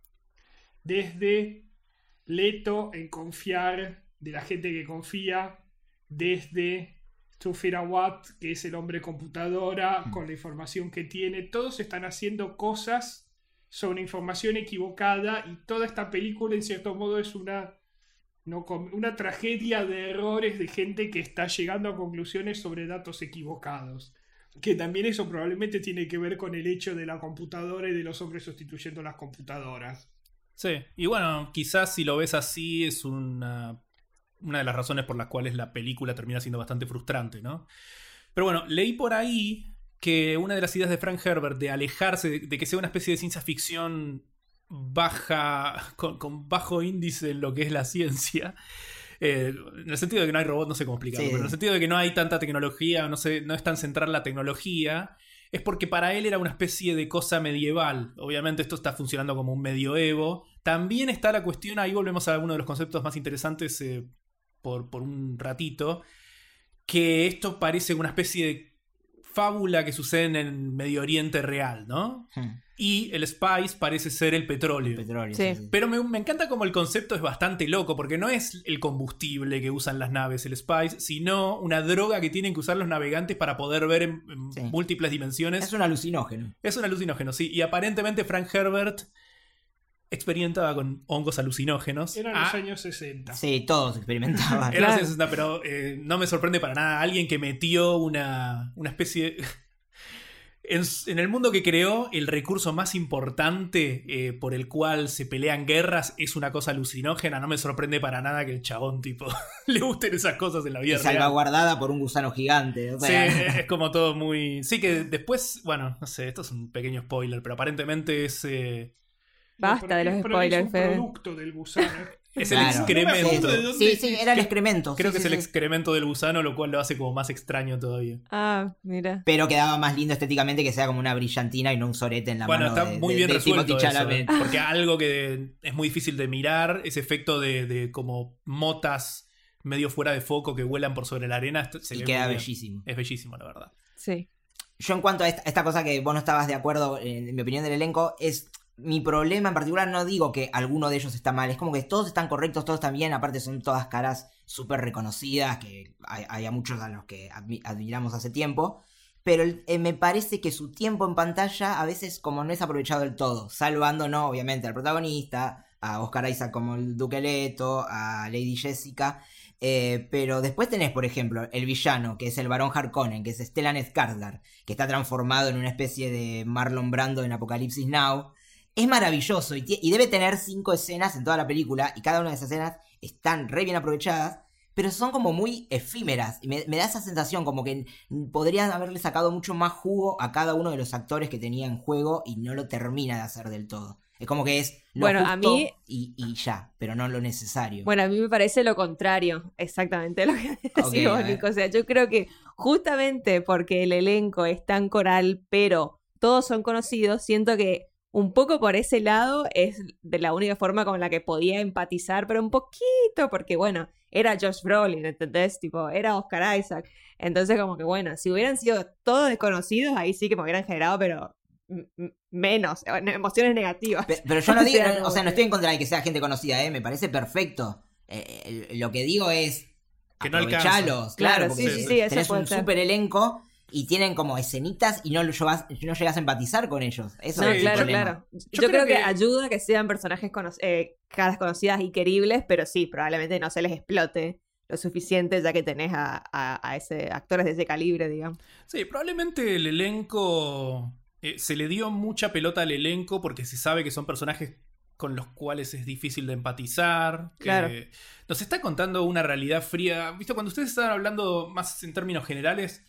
Desde Leto en confiar de la gente que confía, desde Tufir Awad, que es el hombre computadora, Mm. con la información que tiene. Todos están haciendo cosas sobre información equivocada y toda esta película en cierto modo es una, no, com- una tragedia de errores de gente que está llegando a conclusiones sobre datos equivocados. Que también eso probablemente tiene que ver con el hecho de la computadora y de los hombres sustituyendo las computadoras. Sí, y bueno, quizás si lo ves así es una, una de las razones por las cuales la película termina siendo bastante frustrante, ¿no? Pero bueno, leí por ahí que una de las ideas de Frank Herbert de alejarse, de, de que sea una especie de ciencia ficción baja, con, con bajo índice en lo que es la ciencia, eh, en el sentido de que no hay robots, no sé cómo explicarlo, Sí. pero en el sentido de que no hay tanta tecnología, no, sé, no es tan central la tecnología, es porque para él era una especie de cosa medieval. Obviamente esto está funcionando como un medioevo. También está la cuestión, ahí volvemos a uno de los conceptos más interesantes eh, por, por un ratito, que esto parece una especie de fábula que sucede en el Medio Oriente real, ¿no? Hmm, Y el spice parece ser el petróleo. Petróleo. Sí. Sí, sí. Pero me, me encanta como el concepto es bastante loco, porque no es el combustible que usan las naves, el spice, sino una droga que tienen que usar los navegantes para poder ver en, en Sí. múltiples dimensiones. Es un alucinógeno. Es un alucinógeno, sí. Y aparentemente Frank Herbert experimentaba con hongos alucinógenos. Eran Ah, los años sesenta. Sí, todos experimentaban. era Claro. los sesenta, pero eh, no me sorprende para nada. Alguien que metió una, una especie... En, en el mundo que creó, el recurso más importante eh, por el cual se pelean guerras es una cosa alucinógena. No me sorprende para nada que el chabón, tipo, le gusten esas cosas en la vida Y real. salvaguardada por un gusano gigante. O Sí, sea, es como todo muy... Sí, que después, bueno, no sé, esto es un pequeño spoiler, pero aparentemente es... eh, Basta de los Es pro- spoilers, Es un Fede. producto del gusano. Es Claro. el excremento. No me acuerdo de dónde- sí, sí, era el excremento. Creo sí, que sí, es el sí. excremento del gusano, lo cual lo hace como más extraño todavía. Ah, mira. Pero quedaba más lindo estéticamente que sea como una brillantina y no un sorete en la Bueno, mano está de, muy de- bien de resuelto Timothée eso, Chalamet. ¿eh? Porque algo que es muy difícil de mirar, ese efecto de, de como motas medio fuera de foco que vuelan por sobre la arena, esto se Y ve queda muy bien. bellísimo. Es bellísimo, la verdad. Sí. Yo en cuanto a esta, esta cosa que vos no estabas de acuerdo, en, en mi opinión del elenco, es mi problema en particular. No digo que alguno de ellos está mal, es como que todos están correctos, todos están bien, aparte son todas caras súper reconocidas, que hay, hay a muchos a los que admi- admiramos hace tiempo, pero el- eh, me parece que su tiempo en pantalla a veces como no es aprovechado del todo, salvando, no, obviamente, al protagonista, a Oscar Isaac como el Duque Leto, a Lady Jessica. Eh, pero después tenés, por ejemplo, el villano, que es el Barón Harkonnen, que es Stellan Skarsgård, que está transformado en una especie de Marlon Brando en Apocalipsis Now. Es maravilloso y, tie- y debe tener cinco escenas en toda la película, y cada una de esas escenas están re bien aprovechadas, pero son como muy efímeras. Y me, me da esa sensación como que podrían haberle sacado mucho más jugo a cada uno de los actores que tenía en juego y no lo termina de hacer del todo. Es como que es lo Bueno, a justo mí- y, y ya, pero no lo necesario. Bueno, a mí me parece lo contrario, exactamente lo que decís Ok, a vos, ver. Nico. O sea, yo creo que justamente porque el elenco es tan coral, pero todos son conocidos, siento que un poco por ese lado es de la única forma con la que podía empatizar, pero un poquito, porque bueno, era Josh Brolin, ¿entendés? Tipo, era Oscar Isaac. Entonces, como que bueno, si hubieran sido todos desconocidos, ahí sí que me hubieran generado, pero m- m- menos, eh, emociones negativas. Pe- Pero yo no O digo, sea, no- no, o sea, no eh. estoy en contra de que sea gente conocida, ¿eh? Me parece perfecto. Eh, el- lo que digo es Que no aprovechalos, Claro, claro, porque sí, sí, sí, eso tenés puede un ser. super elenco y tienen como escenitas y no lo llevas, no llegas a empatizar con ellos. Eso No, es el claro, problema. claro. Yo, Yo creo, creo que, que- ayuda que sean personajes cono- eh, caras conocidas y queribles, pero sí, probablemente no se les explote lo suficiente ya que tenés a, a, a ese actores de ese calibre, digamos. Sí, probablemente el elenco... eh, se le dio mucha pelota al elenco porque se sabe que son personajes con los cuales es difícil de empatizar. Claro. Eh, nos está contando una realidad fría. ¿Viste? Cuando ustedes están hablando más en términos generales,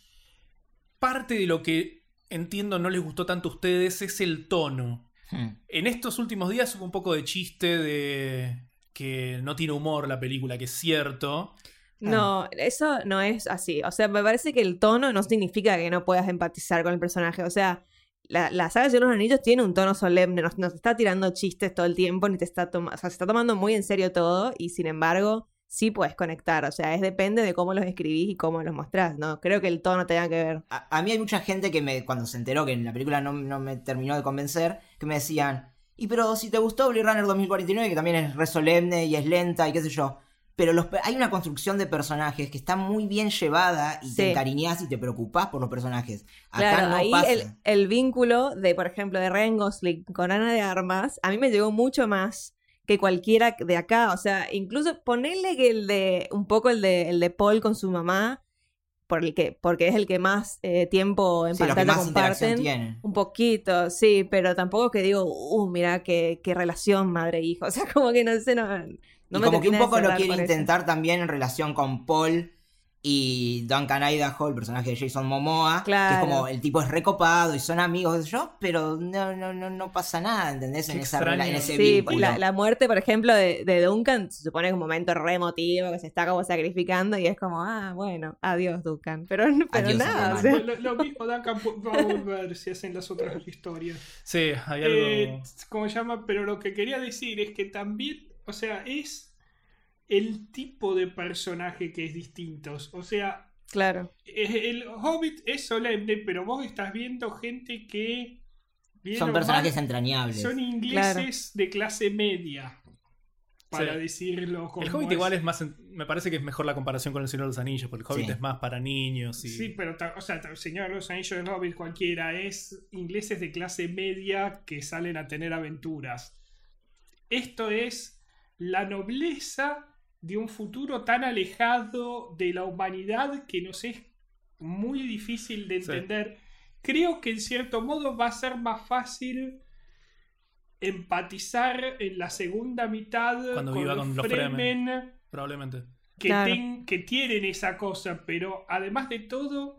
parte de lo que entiendo no les gustó tanto a ustedes es el tono. Hmm. En estos últimos días hubo un poco de chiste de que no tiene humor la película, que es cierto. No, eso no es así. O sea, me parece que el tono no significa que no puedas empatizar con el personaje. O sea, la, la saga de Señor de los Anillos tiene un tono solemne, no, no te está tirando chistes todo el tiempo, ni te está tomando, o sea, se está tomando muy en serio todo, y sin embargo, sí puedes conectar. O sea, es depende de cómo los escribís y cómo los mostrás, ¿no? Creo que el tono tenga que ver. A, a mí hay mucha gente que me, cuando se enteró que en la película no, no me terminó de convencer, que me decían, y pero si te gustó Blade Runner dos mil cuarenta y nueve, que también es re solemne y es lenta y qué sé yo, pero los, pe- hay una construcción de personajes que está muy bien llevada y Sí. te encariñás y te preocupás por los personajes. Acá Claro, no ahí pasa. el, el vínculo de, por ejemplo, de Ryan Gosling con Ana de Armas, a mí me llegó mucho más que cualquiera de acá. O sea, incluso ponerle que el de, un poco el de, el de Paul con su mamá, por el que, porque es el que más eh, tiempo en Sí, los que pantalla más interacción comparten. tienen. Un poquito, sí, pero tampoco que digo, uh, mira qué, qué relación madre-hijo. O sea, como que no sé, no, no y me como que un termina de poco lo cerrar quiere por eso. intentar también en relación con Paul y Duncan Idaho, el personaje de Jason Momoa, Claro. que es como el tipo es recopado y son amigos, qué sé yo, pero no, no, no, no pasa nada, ¿entendés? Qué En, esa, extraño. rela- en ese Sí, vínculo. la, la muerte, por ejemplo, de, de Duncan se supone que es un momento re emotivo, que se está como sacrificando y es como, ah, bueno, adiós Duncan. Pero, pero Adiós, nada, o Superman. sea, Lo, lo mismo Duncan va a volver si hacen las otras historias. Sí, hay algo... Eh, ¿Cómo se llama? Pero lo que quería decir es que también, o sea, es el tipo de personaje que es distinto. O sea, claro. eh, el Hobbit es solemne, pero vos estás viendo gente que... bien Son o personajes mal, entrañables. son ingleses de clase media, para Sí. decirlo como El Hobbit igual es más... Me parece que es mejor la comparación con El Señor de los Anillos, porque el Hobbit Sí. es más para niños y... Sí, pero, ta- o sea, ta- Señor de los Anillos del Hobbit cualquiera, es ingleses de clase media que salen a tener aventuras. Esto es la nobleza de un futuro tan alejado de la humanidad que nos es muy difícil de Sí. entender. creo que en cierto modo va a ser más fácil empatizar en la segunda mitad Cuando con viva los con los Fremen, Fremen, probablemente. que, Claro. ten- que tienen esa cosa, pero además de todo,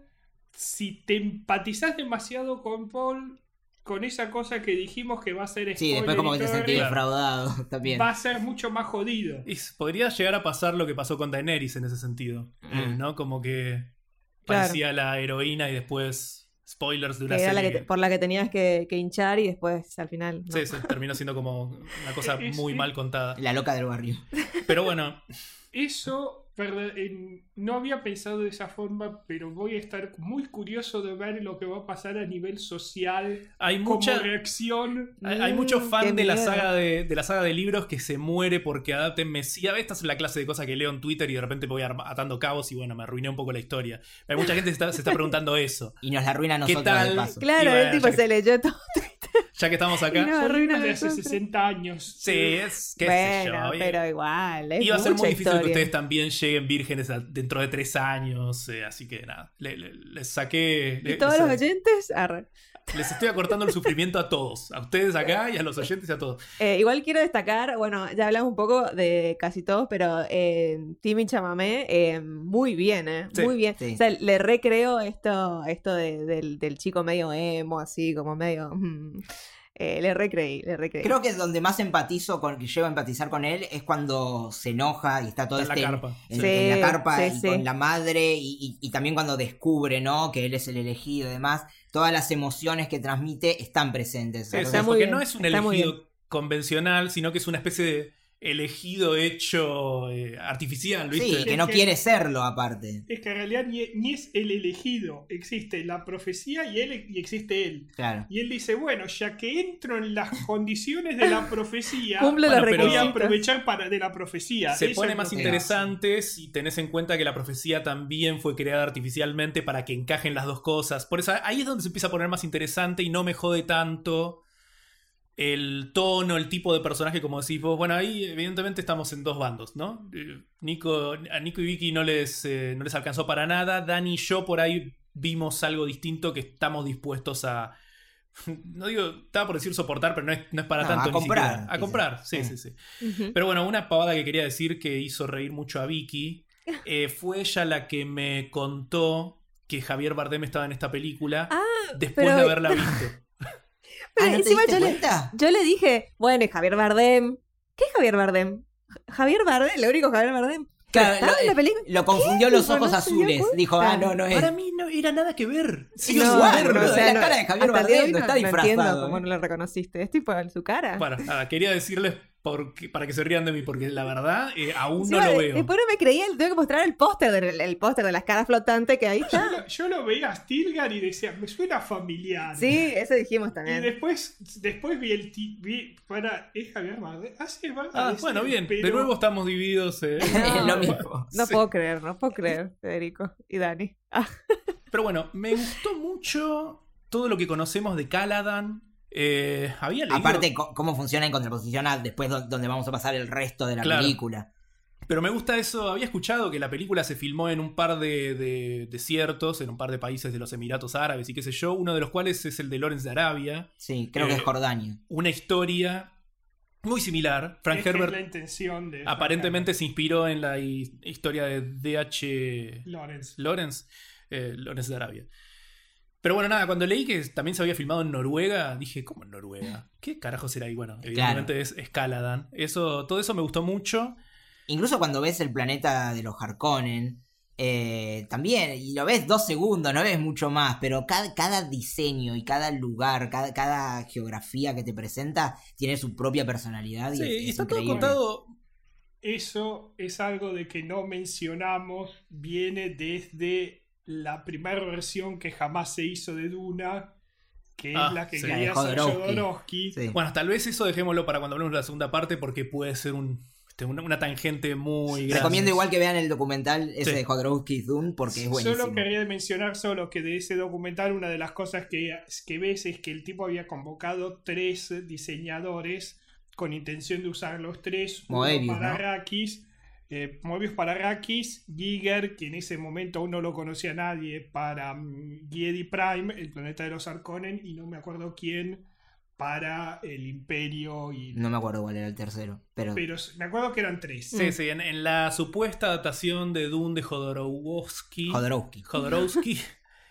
si te empatizás demasiado con Paul, con esa cosa que dijimos que va a ser Sí, después como que te spoiler y sentís todo, Claro. defraudado también. va a ser mucho más jodido. Y podría llegar a pasar lo que pasó con Daenerys en ese sentido, Mm. ¿no? Como que Claro. parecía la heroína y después spoilers de una Que era la serie. que te- por la que tenías que, que hinchar y después al final. no. Sí, sí, terminó siendo como una cosa Es- muy es- mal contada. La loca del barrio. Pero bueno, Eso, verdad, en- no había pensado de esa forma, pero voy a estar muy curioso de ver lo que va a pasar a nivel social hay como mucha... reacción. Hay, hay muchos Mm, fans qué de la, miedo. saga de, de la saga de libros que se muere porque adapten Mesías. Esta es la clase de cosas que leo en Twitter y de repente voy arma- atando cabos y bueno, me arruiné un poco la historia. Hay mucha gente que se está, se está preguntando eso. Y nos la arruina a ¿Qué nosotros de tal? paso. Claro, Y bueno, el tipo ya que- se leyó todo. Ya que estamos Y acá. no, Son arruina libros de de hace nosotros. sesenta años. Sí, es qué sé yo. Bueno, eh. pero igual. Es Iba a ser mucha muy difícil que historia. ustedes también lleguen vírgenes a- dentro de tres años. eh, así que nada, le- le- les saqué. Y le- todos les, los oyentes, arre. les estoy acortando el sufrimiento a todos. A ustedes acá y a los oyentes y a todos. Eh, igual quiero destacar, bueno, ya hablamos un poco de casi todos, pero eh, Timmy Chamamé, eh, muy bien, ¿eh? Sí, muy bien. sí. O sea, le recreo esto, esto de- del, del chico medio emo, así como medio... mm, eh, le recreí, le recreí. Creo que donde más empatizo con, que llego a empatizar con él es cuando se enoja y está todo Está en este la carpa. en, Sí, en la carpa sí, y sí. con la madre y, y- y también cuando descubre, ¿no? Que él es el elegido y demás. Todas las emociones que transmite están presentes. Sí, Está sí, muy porque bien, no es un está muy elegido convencional, sino que es una especie de elegido hecho eh, artificial, ¿viste? Sí, que no que- quiere serlo aparte. Es que en realidad ni, ni es el elegido, existe la profecía y él y existe él. Claro. Y él dice, bueno, ya que entro en las condiciones de la profecía, Cumple Bueno, los pero- voy a requisitos. aprovechar para, de la profecía. Se Eso pone es más lo que interesante si tenés en cuenta que la profecía también fue creada artificialmente para que encajen las dos cosas. Por eso ahí es donde se empieza a poner más interesante y no me jode tanto el tono, el tipo de personaje, como decís vos. Bueno, ahí evidentemente estamos en dos bandos, ¿no? Eh, Nico, a Nico y Vicky no les, eh, no les alcanzó para nada. Dani y yo por ahí vimos algo distinto que estamos dispuestos a... No digo, estaba por decir soportar, pero no es, no es para No, tanto. a ni comprar, siquiera. A quizás. comprar, sí, Sí. sí, sí. Ujú. Pero bueno, una pavada que quería decir que hizo reír mucho a Vicky, eh, fue ella la que me contó que Javier Bardem estaba en esta película Ah, después pero- de haberla visto. Pero Ah, ¿no te encima diste yo, le, cuenta? yo le dije, bueno, y Javier Bardem. ¿Qué es Javier Bardem? Javier Bardem, lo único Javier Bardem. Claro, ¿Estaba lo, en la película? lo confundió los Tipo, ojos no se dio azules. cuenta. Dijo, ah, no, no es. Para mí no era nada que ver. Sí, Sí, no, es igual, igual, boludo, boludo. es la cara de Javier hasta el día de Bardem, hoy no está entiendo disfrazado. cómo no lo reconociste. Es tipo en su cara. Bueno, nada, quería decirles porque, para que se rían de mí, porque la verdad eh, aún Encima, no lo de- veo. Después no me creía, le tengo que mostrar el póster del el póster de las caras flotantes que ahí Yo está. lo, yo lo veía a Stilgar y decía, me suena familiar. Sí, eso dijimos Y también. después, después vi el ti- vi para ¿es Javier Bardem? Ah, sí, es Bardem. Ah, es bueno, él, bien. pero- De nuevo estamos divididos. eh. Es lo mismo. No Sí. puedo creer, no puedo creer, Federico y Dani. Ah, Pero bueno, me gustó mucho todo lo que conocemos de Caladan. Eh, había leído... Aparte, co- cómo funciona en contraposición a después do- donde vamos a pasar el resto de la Claro. película. Pero me gusta eso. Había escuchado que la película se filmó en un par de, de desiertos, en un par de países de los Emiratos Árabes y qué sé yo. Uno de los cuales es el de Lawrence de Arabia. Sí, creo que Eh, es Jordania. Una historia muy similar. Frank es que es Herbert la intención de Frank aparentemente se inspiró en la hi- historia de D H. Herbert. Lawrence. Lawrence, eh, Lawrence de Arabia. Pero bueno, nada, cuando leí que también se había filmado en Noruega, dije, ¿cómo en Noruega? ¿Qué carajo será ahí? Bueno, evidentemente es, es Caladan. Eso, todo eso me gustó mucho. Incluso cuando ves el planeta de los Harkonnen, eh, también, y lo ves dos segundos, no ves mucho más, pero cada, cada diseño y cada lugar, cada, cada geografía que te presenta tiene su propia personalidad. Y Sí, es, y es está todo increíble. contado. Eso es algo de que no mencionamos, viene desde la primera versión que jamás se hizo de Duna, que Ah, es la que sí. quería La de hacer Jodorowsky. Jodorowsky. Sí. Bueno, tal vez eso dejémoslo para cuando hablemos de la segunda parte, porque puede ser un, este, una, una tangente muy grande. Recomiendo igual que vean el documental ese Sí. de Jodorowsky's Dune porque es buenísimo. Solo quería mencionar solo que de ese documental una de las cosas que, que ves es que el tipo había convocado tres diseñadores con intención de usar los tres, uno Moebius, para ¿no? Arrakis Eh, Moebius para Arrakis, Giger, que en ese momento aún no lo conocía nadie, para um, Giedi Prime, el planeta de los Harkonnen, y no me acuerdo quién para el Imperio. Y... No me acuerdo cuál era el tercero, pero... Pero me acuerdo que eran tres. Sí, sí, en, en la supuesta adaptación de Dune de Jodorowsky. Jodorowsky. Jodorowsky.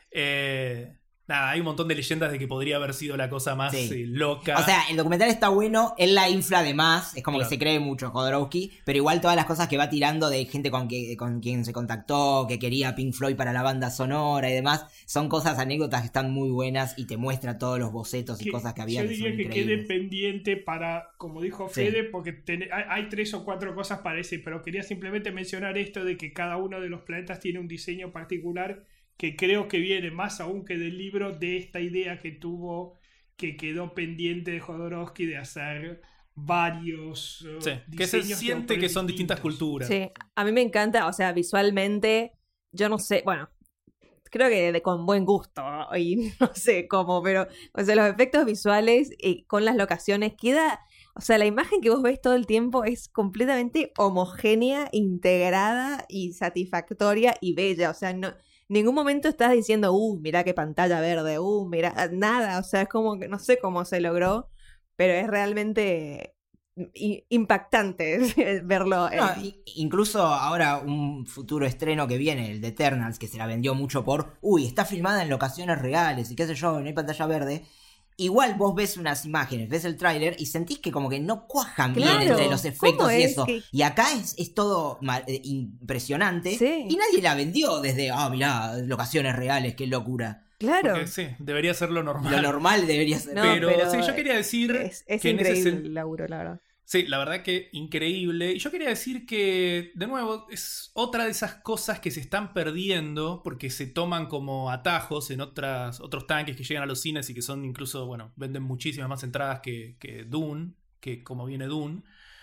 eh, nada, hay un montón de leyendas de que podría haber sido la cosa más Sí. eh, loca. O sea, el documental está bueno, él la infla de más, es como Claro. que se cree mucho Jodorowsky, pero igual todas las cosas que va tirando de gente con, que, con quien se contactó, que quería Pink Floyd para la banda sonora y demás, son cosas, anécdotas que están muy buenas y te muestra todos los bocetos y Que cosas que había yo que diría son que quede increíbles. pendiente para, como dijo Sí. Fede, porque ten- hay, hay tres o cuatro cosas para ese, pero quería simplemente mencionar esto de que cada uno de los planetas tiene un diseño particular que creo que viene más aún que del libro de esta idea que tuvo, que quedó pendiente de Jodorowsky de hacer varios uh, Sí, que se diseños de siente autores que son distintas distintos. culturas. Sí, a mí me encanta, o sea, visualmente, yo no sé, bueno, creo que de, con buen gusto, y no sé cómo, pero, o sea, los efectos visuales eh, con las locaciones queda, o sea, la imagen que vos ves todo el tiempo es completamente homogénea, integrada y satisfactoria y bella, o sea, no, ningún momento estás diciendo, uh, mirá qué pantalla verde, uh, mirá, nada, o sea, es como que no sé cómo se logró, pero es realmente i- impactante verlo. No, en- i- incluso ahora un futuro estreno que viene, el de Eternals, que se la vendió mucho por, uy, está filmada en locaciones reales y qué sé yo, no hay pantalla verde. Igual vos ves unas imágenes, ves el tráiler y sentís que como que no cuajan bien Claro, entre los efectos ¿cómo y es eso. que- Y acá es, es todo ma- eh, impresionante Sí. y nadie la vendió desde, ah, mirá, locaciones reales, qué locura. Claro. Porque sí, debería ser lo normal. Lo normal debería ser. No, pero, pero sí, yo quería decir Es, es que en ese increíble sen- el laburo, la verdad. Sí, la verdad que increíble. Y yo quería decir que, de nuevo, es otra de esas cosas que se están perdiendo porque se toman como atajos en otras, otros tanques que llegan a los cines y que son incluso, bueno, venden muchísimas más entradas que, que Dune, que como viene Dune.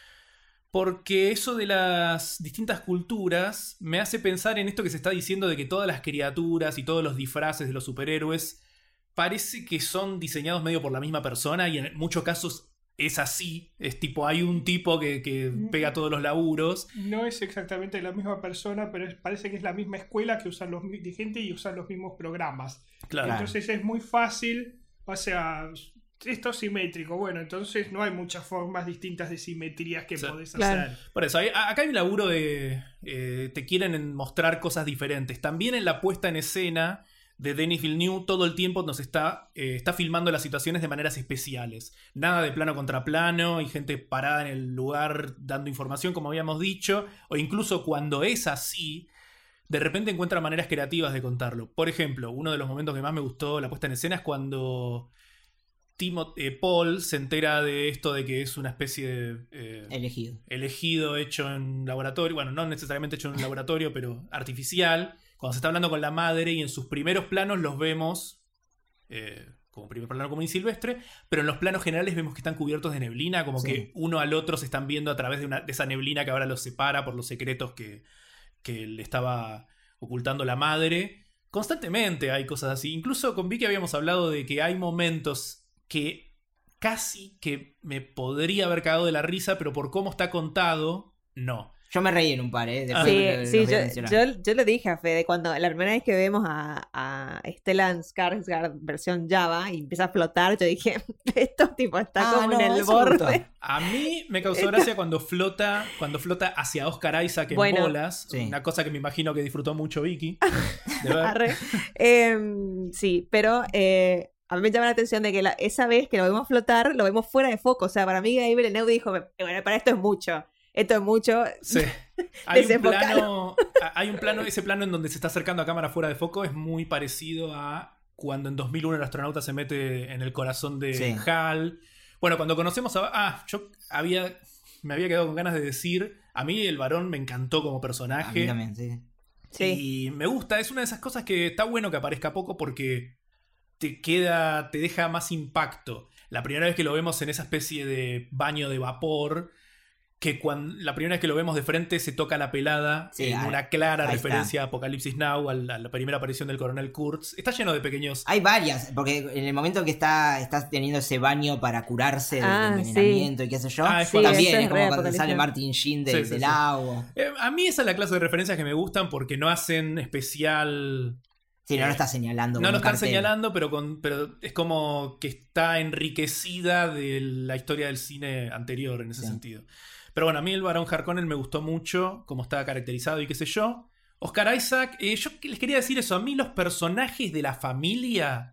Porque eso de las distintas culturas me hace pensar en esto que se está diciendo de que todas las criaturas y todos los disfraces de los superhéroes parece que son diseñados medio por la misma persona y en muchos casos es así. Es tipo, hay un tipo que, que pega todos los laburos. No es exactamente la misma persona, pero es- parece que es la misma escuela que usan los mi- de gente y usan los mismos programas. Claro. Entonces es muy fácil, o sea, esto es simétrico. Bueno, entonces no hay muchas formas distintas de simetrías que Sí. podés Claro. hacer. Por eso, hay- acá hay un laburo de... eh, te quieren mostrar cosas diferentes. También en la puesta en escena de Denis Villeneuve todo el tiempo nos está, eh, está filmando las situaciones de maneras especiales. Nada de plano contra plano y gente parada en el lugar dando información, como habíamos dicho. O incluso cuando es así, de repente encuentra maneras creativas de contarlo. Por ejemplo, uno de los momentos que más me gustó la puesta en escena es cuando Timo- eh, Paul se entera de esto de que es una especie de... eh, Elegido. elegido, hecho en laboratorio, bueno, no necesariamente hecho en un laboratorio, pero artificial, cuando se está hablando con la madre y en sus primeros planos los vemos eh, como primer plano común y silvestre, pero en los planos generales vemos que están cubiertos de neblina, como Sí. que uno al otro se están viendo a través de, una, de esa neblina que ahora los separa por los secretos que, que le estaba ocultando la madre. Constantemente hay cosas así. Incluso con Vicky habíamos hablado de que hay momentos que casi que me podría haber cagado de la risa, pero por cómo está contado, no. Yo me reí en un par, ¿eh? Después Sí, lo- los sí, voy a yo, mencionar. yo, yo le dije a Fede, cuando la primera vez que vemos a, a Stellan Skarsgård versión Java y empieza a flotar, yo dije, esto tipo está Ah, como no, en el eso me gustó. borde. A mí me causó gracia cuando flota, cuando flota hacia Oscar Isaac en Bueno. bolas. Sí. Una cosa que me imagino que disfrutó mucho Vicky. de ver. Arre. Em, sí, pero eh, a mí me llama la atención de que la- esa vez que lo vemos flotar, lo vemos fuera de foco. O sea, para mí Gabriel Villeneuve dijo, bueno, para esto es mucho. Esto es mucho. Sí. Hay un Desenfocalo. plano, hay un plano, ese plano en donde se está acercando a cámara fuera de foco es muy parecido a cuando en dos mil uno el astronauta se mete en el corazón de Sí. Hal. Bueno, cuando conocemos a... Ah, yo había... Me había quedado con ganas de decir, a mí el varón me encantó como A mí personaje. también, sí. Sí. Y me gusta, es una de esas cosas que está bueno que aparezca poco porque te queda, te deja más impacto. La primera vez que lo vemos en esa especie de baño de vapor, que cuando la primera vez que lo vemos de frente se toca la pelada Sí, en ahí- una clara ahí referencia a Apocalipsis Now, a la, a la primera aparición del coronel Kurtz. Está lleno de pequeños... Hay varias, porque en el momento que está, está teniendo ese baño para curarse del Ah, envenenamiento y qué sé yo, Ah, es Sí, también eso es es como re cuando Apocalipsis sale Now. Martin Sheen de- Sí, sí, del sí. agua. Eh, a mí esa es la clase de referencias que me gustan porque no hacen especial... Sí, no Eh, lo está señalando. No con lo un están cartel. señalando, pero, con, pero es como que está enriquecida de la historia del cine anterior en ese Sí. sentido. Pero bueno, a mí el Barón Harkonnen me gustó mucho, cómo estaba caracterizado y qué sé yo. Oscar Isaac, eh, yo les quería decir eso, a mí los personajes de la familia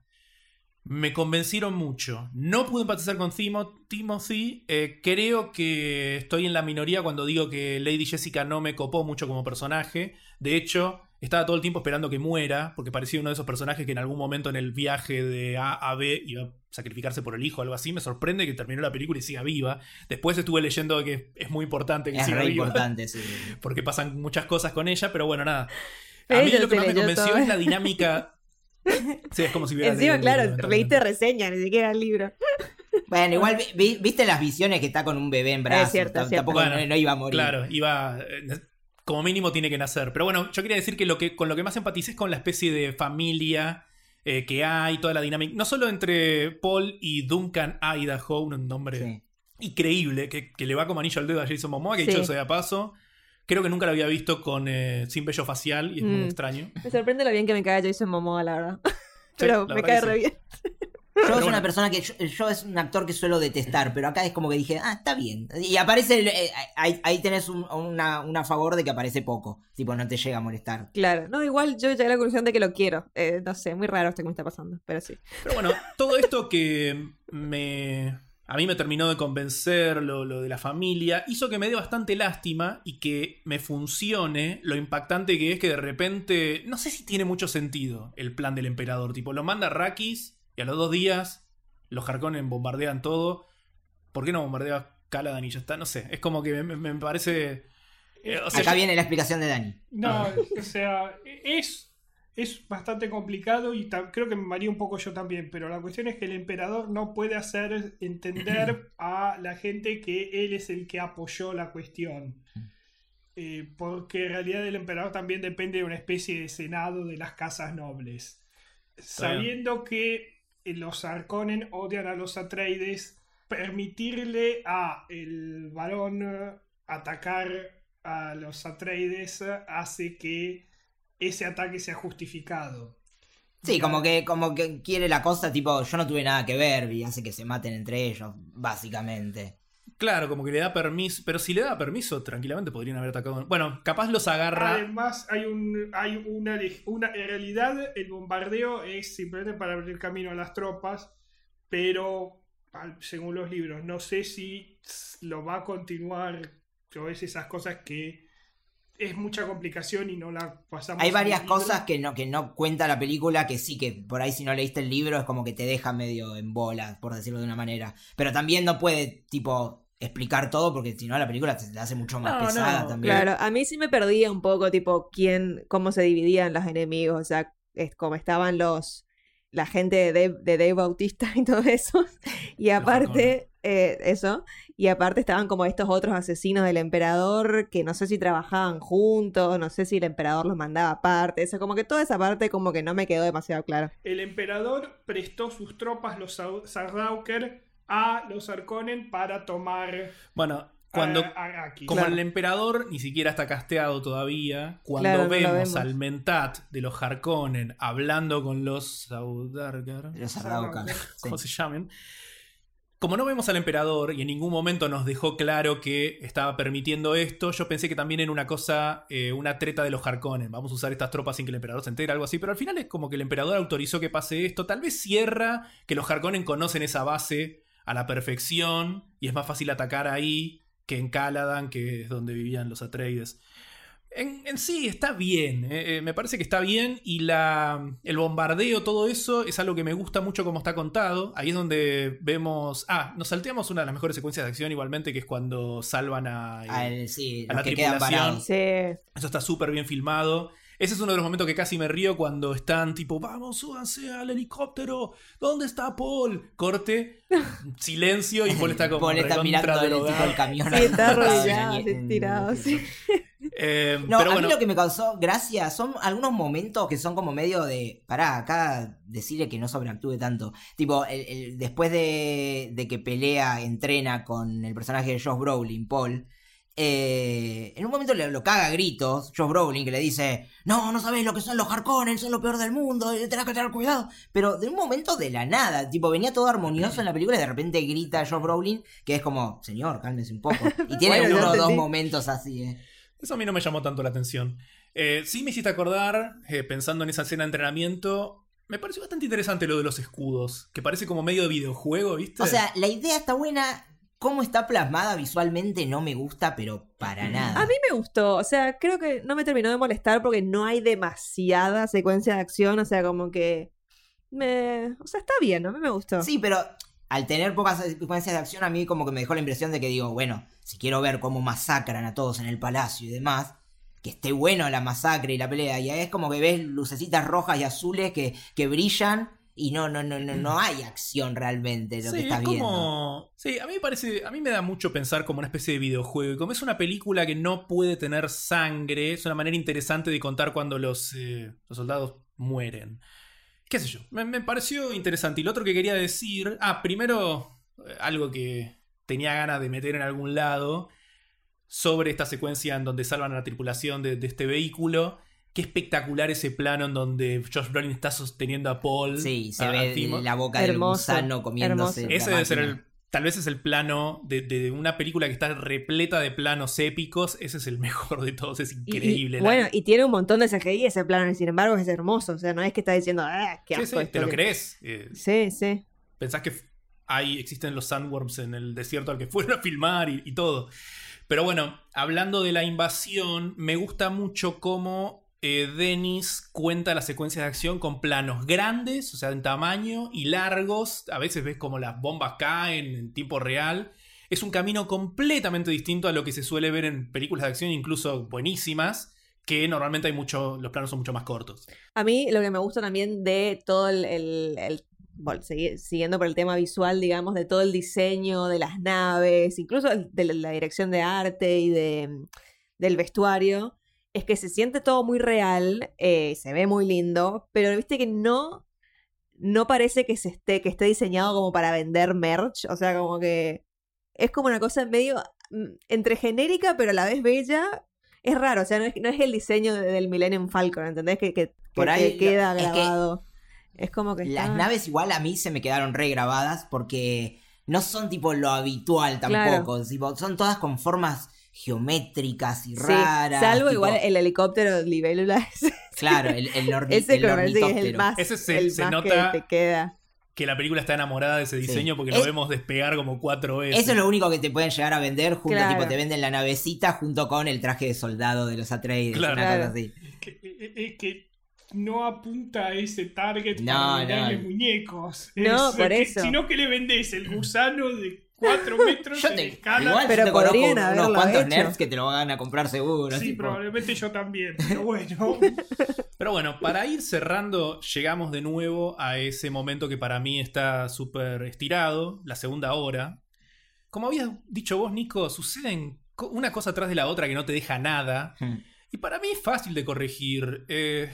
me convencieron mucho. No pude empatizar con Timo- Timothy, eh, creo que estoy en la minoría cuando digo que Lady Jessica no me copó mucho como personaje. De hecho, estaba todo el tiempo esperando que muera, porque parecía uno de esos personajes que en algún momento en el viaje de A a B iba a sacrificarse por el hijo o algo así. Me sorprende que terminó la película y siga viva. Después estuve leyendo que es muy importante que Es siga re viva, importante, sí. porque pasan muchas cosas con ella, pero bueno, nada. A Pero mí ella lo que se más me leyó convenció todo. es la dinámica... Sí, es como si hubiera Encima, leído el claro, libro, leíste eventualmente. reseña, ni siquiera el libro. Bueno, igual vi- vi- viste las visiones que está con un bebé en brazos. cierto, es T- cierto. Tampoco Bueno, no, no iba a morir. Claro, iba. eh, Como mínimo tiene que nacer. Pero bueno, yo quería decir que, lo que con lo que más empaticé es con la especie de familia eh, que hay, toda la dinámica. No solo entre Paul y Duncan Idaho, un nombre Sí. increíble, que, que le va como anillo al dedo a Jason Momoa, que Sí. dicho sea de paso. Creo que nunca lo había visto con eh, sin vello facial y es muy Mm. extraño. Me sorprende lo bien que me cae Jason Momoa, la verdad. Sí, Pero la me verdad cae que re sí. bien. Yo es bueno. una persona que yo, yo es un actor que suelo detestar, pero acá es como que dije, ah, está bien. Y aparece, el- eh, ahí, ahí tenés un, una, una a favor de que aparece poco. Tipo, no te llega a molestar. Claro, no, igual yo llegué a la conclusión de que lo quiero. Eh, no sé, muy raro esto que me está pasando, pero sí. Pero bueno, todo esto que me... A mí me terminó de convencer lo, lo de la familia, hizo que me dé bastante lástima y que me funcione lo impactante que es que de repente, no sé si tiene mucho sentido el plan del emperador, tipo, lo manda Arrakis y a los dos días los Harkonnen bombardean todo. ¿Por qué no bombardea Caladan y ya está? No sé, es como que me, me parece... eh, o sea, Acá yo- viene la explicación de Dani. No, o sea, es, es bastante complicado y ta- creo que me maría un poco yo también, pero la cuestión es que el emperador no puede hacer entender a la gente que él es el que apoyó la cuestión. Eh, porque en realidad el emperador también depende de una especie de senado de las casas nobles. Sabiendo que eh, los Harkonnen odian a los Atreides, permitirle a el varón eh, atacar a los Atreides eh, hace que ese ataque sea justificado. Sí, como que, como que quiere la cosa, tipo, yo no tuve nada que ver y hace que se maten entre ellos, básicamente. Claro, como que le da permiso, pero si le da permiso, tranquilamente podrían haber atacado. Bueno, capaz los agarra... Además, hay, un, hay una, una. En realidad, el bombardeo es simplemente para abrir camino a las tropas, pero al- según los libros, no sé si lo va a continuar. O es esas cosas que es mucha complicación y no la pasamos. Hay en varias el libro. cosas que no, que no cuenta la película, que sí, que por ahí si no leíste el libro es como que te deja medio en bola, por decirlo de una manera. Pero también no puede, tipo, explicar todo, porque si no la película te, te hace mucho más No, pesada no, también. Claro, a mí sí me perdía un poco, tipo, quién, cómo se dividían los enemigos, o sea, es como estaban los, la gente de Dave, de Dave Bautista y todo eso, y aparte, eh, eso, y aparte estaban como estos otros asesinos del emperador, que no sé si trabajaban juntos, no sé si el emperador los mandaba aparte, o sea, como que toda esa parte como que no me quedó demasiado claro. El emperador prestó sus tropas, los Sau- Sardaukar, a los Harkonnen para tomar Bueno, cuando... a Arrakis. Como Claro. el emperador ni siquiera está casteado todavía, cuando Claro, no lo vemos, vemos. al Mentat de los Harkonnen hablando con los Saudargar, Los Sardaukar. Sí. ¿cómo se llaman? Como no vemos al emperador y en ningún momento nos dejó claro que estaba permitiendo esto, yo pensé que también era una cosa, eh, una treta de los Harkonnen. Vamos a usar estas tropas sin que el emperador se entere, algo así. Pero al final es como que el emperador autorizó que pase esto. Tal vez cierra que los Harkonnen conocen esa base a la perfección y es más fácil atacar ahí que en Caladan, que es donde vivían los Atreides. En, en sí está bien, eh, eh, me parece que está bien y la, el bombardeo, todo eso es algo que me gusta mucho como está contado. Ahí es donde vemos... Ah, nos salteamos una de las mejores secuencias de acción igualmente, que es cuando salvan a... eh, Ah, el- sí, a los la que quedan tripulación. parados. Sí, Eso está súper bien filmado. Ese es uno de los momentos que casi me río cuando están tipo, vamos, súbanse al helicóptero, ¿dónde está Paul? Corte, silencio y Paul está como Paul está mirando el, tipo, el camión. Sí, está arrodillado, arrodillado, en- así, tirado, sí. Eh, No, pero a bueno, mí lo que me causó gracia son algunos momentos que son como medio de. Pará, acá decirle que no sobreactúe tanto. Tipo, el, el- después de, de que pelea, entrena con el personaje de Josh Brolin, Paul. eh, en un momento le, lo caga a gritos Josh Brolin, que le dice: No, no sabés lo que son los Harkonnen, son lo peor del mundo, tenés que tener cuidado. Pero de un momento de la nada, tipo, venía todo armonioso en la película y de repente grita Josh Brolin, que es como: Señor, cálmese un poco. Y tiene Bueno, ya uno o dos entendí. momentos así, eh. eso a mí no me llamó tanto la atención. Eh, sí me hiciste acordar, eh, pensando en esa escena de entrenamiento, me pareció bastante interesante lo de los escudos, que parece como medio de videojuego, ¿viste? O sea, la idea está buena. Cómo está plasmada visualmente no me gusta, pero para nada. A mí me gustó, o sea, creo que no me terminó de molestar porque no hay demasiada secuencia de acción, o sea, como que me... O sea, está bien, a mí me gustó. Sí, pero al tener pocas secuencias de acción, a mí como que me dejó la impresión de que digo, bueno, si quiero ver cómo masacran a todos en el palacio y demás, que esté bueno la masacre y la pelea, y ahí es como que ves lucecitas rojas y azules que, que brillan. Y no, no, no, no, no hay acción realmente lo sí, que estás es viendo. como... Sí, a mí me parece, a mí me da mucho pensar como una especie de videojuego. Y como es una película que no puede tener sangre, es una manera interesante de contar cuando los, eh, los soldados mueren. Qué sé yo, me, me pareció interesante. Y lo otro que quería decir... Ah, primero, eh, algo que tenía ganas de meter en algún lado sobre esta secuencia en donde salvan a la tripulación de, de este vehículo. Qué espectacular ese plano en donde Josh Brolin está sosteniendo a Paul. Sí, se a- ve a Timo. la boca Hermoso, del gusano comiéndose hermoso. la Ese debe ser máquina. el. Tal vez es el plano de, de una película que está repleta de planos épicos. Ese es el mejor de todos. Es Y- y- increíble. La- bueno, y tiene un montón de C G I ese plano, y sin embargo es hermoso, o sea, no es que está diciendo, ah, qué sí, asco sí, esto te lo que-". crees. Eh, Sí, sí. pensás que f- hay, existen los sandworms en el desierto al que fueron a filmar y, y todo. Pero bueno, hablando de la invasión, me gusta mucho cómo eh, Denis cuenta las secuencias de acción con planos grandes, o sea, en tamaño, y largos. A veces ves como las bombas caen en tiempo real. Es un camino completamente distinto a lo que se suele ver en películas de acción, incluso buenísimas, que normalmente hay mucho, los planos son mucho más cortos. A mí lo que me gusta también de todo el, el- el- bueno, segui- siguiendo por el tema visual, digamos, de todo el diseño de las naves, incluso el- de la, la dirección de arte y de, del vestuario, es que se siente todo muy real, eh, se ve muy lindo, pero viste que no, no parece que se esté, que esté diseñado como para vender merch, o sea, como que es como una cosa medio mm, entre genérica, pero a la vez bella. Es raro, o sea, no es, no es el diseño de- del Millennium Falcon, ¿entendés? Que, que, que Por ahí te queda lo- es que grabado. Es, como que Las está... naves igual a mí se me quedaron regrabadas porque no son tipo lo habitual tampoco. Tipo, son todas con formas geométricas y Sí, raras. salvo tipo, igual el helicóptero libélula. ese- Claro, el, el, orni- Ese el que me parece que es el ornitóptero. más, Ese se- el se más nota- que te queda. Que la película está enamorada de ese diseño Sí. porque lo Es- vemos despegar como cuatro veces. Eso es lo único que te pueden llegar a vender junto, Claro. tipo te venden la navecita junto con el traje de soldado de los Atreides, Claro. una Claro. cosa así. que, es que no apunta a ese target No, para venderle no. muñecos. No, Es por que- eso. Sino que le vendés el gusano de cuatro metros Yo en te, escala. igual Pero yo te conozco podrían unos haberlo cuantos hecho. nerds que te lo van a comprar seguro. Sí, tipo. probablemente yo también, pero bueno. Pero bueno, para ir cerrando, llegamos de nuevo a ese momento que para mí está súper estirado, la segunda hora. Como habías dicho vos, Nico, suceden co- una cosa tras de la otra que no te deja nada. Hmm. Y para mí es fácil de corregir. Eh,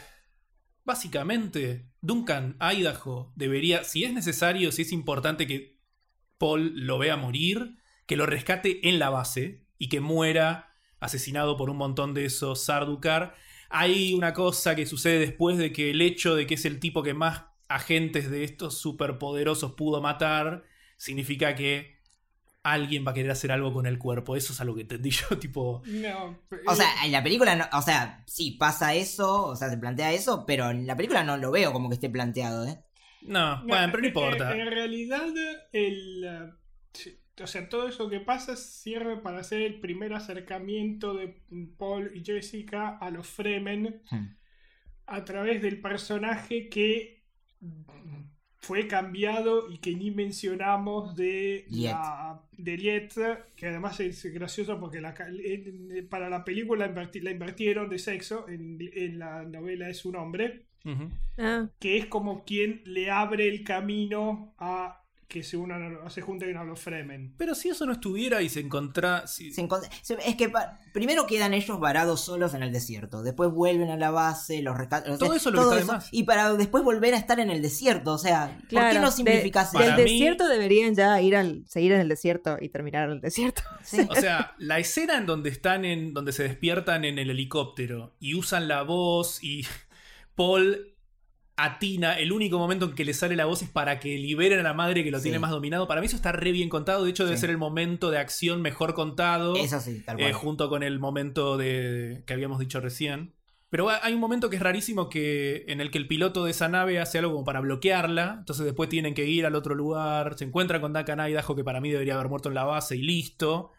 básicamente, Duncan Idaho debería, si es necesario, si es importante que Paul lo vea morir, que lo rescate en la base y que muera asesinado por un montón de esos Sardaukar. Hay una cosa que sucede después de que el hecho de que es el tipo que más agentes de estos superpoderosos pudo matar, significa que alguien va a querer hacer algo con el cuerpo. Eso es algo que entendí yo, tipo... No, O eh, sea, en la película, no, o sea, sí pasa eso, o sea, se plantea eso, pero en la película no lo veo como que esté planteado, ¿eh? No, no, bueno, pero no eh, importa. En realidad, el, eh, sí, o sea, todo eso que pasa sirve para hacer el primer acercamiento de Paul y Jessica a los Fremen Hmm. a través del personaje que fue cambiado y que ni mencionamos de Liet. la, de Liet, que además es gracioso porque la, en, para la película inverti, la invirtieron de sexo, en, en la novela es un hombre, Uh-huh. Ah, que es como quien le abre el camino a que se, unan a, se junten a los Fremen. Pero si eso no estuviera y se encontrara... Si... Se encont- se- es que pa- primero quedan ellos varados solos en el desierto, después vuelven a la base, los rescatan. Todo eso es lo que está de más. Y para después volver a estar en el desierto, o sea, ¿por claro, qué no simplificás de- Para del mí- desierto deberían ya ir al seguir en el desierto y terminar en el desierto. Sí. O sea, la escena en donde están en. Donde se despiertan en el helicóptero y usan la voz y Paul atina, el único momento en que le sale la voz es para que liberen a la madre que lo Sí. tiene más dominado. Para mí eso está re bien contado. De hecho, debe Sí. ser el momento de acción mejor contado. Eso sí, tal eh, cual. junto con el momento de que habíamos dicho recién. Pero hay un momento que es rarísimo que, en el que el piloto de esa nave hace algo como para bloquearla. Entonces después tienen que ir al otro lugar. Se encuentran con Duncan Idaho, que para mí debería haber muerto en la base, y listo.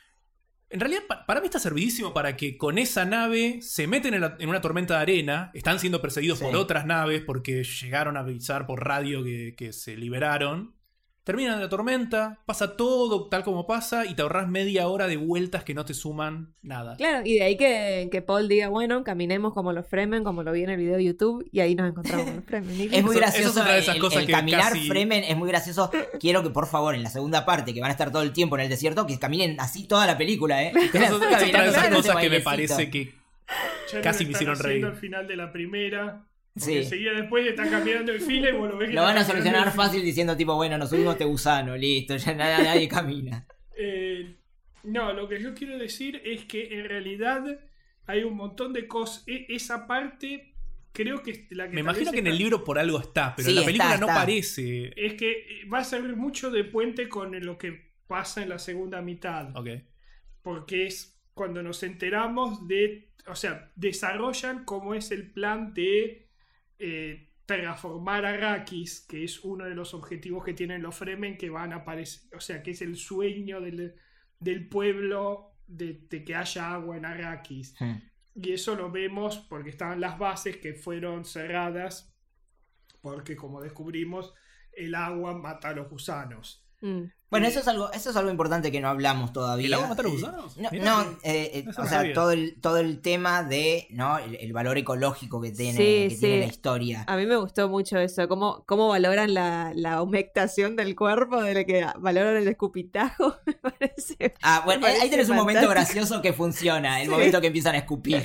En realidad, pa- para mí está servidísimo para que con esa nave se meten en, la- en una tormenta de arena. Están siendo perseguidos Sí. por otras naves porque llegaron a avisar por radio que, que se liberaron. Terminan la tormenta, pasa todo tal como pasa y te ahorras media hora de vueltas que no te suman nada. Claro, y de ahí que, que Paul diga, bueno, caminemos como los Fremen, como lo vi en el video de YouTube, y ahí nos encontramos con los Fremen. Y Es muy Eso- gracioso. eso es otra de esas el, cosas el que caminar casi- Fremen es muy gracioso. Quiero que por favor en la segunda parte, que van a estar todo el tiempo en el desierto, que caminen así toda la película, ¿eh? Eso es es otra de Caminando esas con ese cosas que me bailecito. parece que Ya lo casi me están hicieron haciendo reír. al final de la primera. Porque Sí. enseguida después están caminando en fila y vos lo ves que Lo van a están solucionar caminando en fácil diciendo tipo, bueno, nos subimos este gusano, listo, ya nada, nadie camina. Eh, no, lo que yo quiero decir es que en realidad hay un montón de cosas. E- esa parte creo que es la que Me tal imagino vez que en el está- libro por algo está, pero Sí, en la está, película no está. parece. es que eh, va a servir mucho de puente con lo que pasa en la segunda mitad. Ok. Porque es cuando nos enteramos de, o sea, desarrollan cómo es el plan de eh, terraformar Arrakis, que es uno de los objetivos que tienen los Fremen, que van a aparecer, o sea, que es el sueño del, del pueblo de, de que haya agua en Arrakis. Y eso lo vemos porque estaban las bases que fueron cerradas, porque como descubrimos, el agua mata a los gusanos. Mm. Bueno, Y- eso es algo, eso es algo importante que no hablamos todavía. ¿El agua mata a los Eh, gusanos? No, Mirá no, que- eh, eh, eso o no sea, sabía. todo el, todo el tema de, ¿no? El, el valor ecológico que tiene, Sí, que sí. tiene la historia. A mí me gustó mucho eso, cómo, cómo valoran la, la humectación del cuerpo, de lo que valoran el escupitajo, me parece. Ah, bueno, Me ahí parece tenés un momento fantástico. gracioso que funciona, el Sí. momento que empiezan a escupir.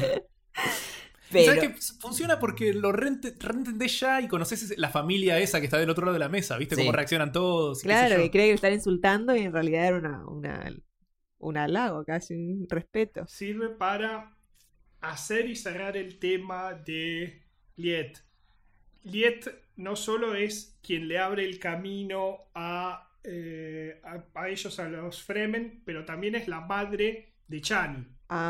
¿Sabes Pero, qué? Funciona porque lo reente- reentendés ya y conoces ese- la familia esa que está del otro lado de la mesa, ¿viste? Sí. Cómo reaccionan todos. y qué sé Claro, yo. que cree que le están insultando y en realidad era una, una, un halago, casi un respeto. Sirve para hacer y cerrar el tema de Liet. Liet no solo es quien le abre el camino a, eh, a, a ellos, a los Fremen, pero también es la madre de Chani.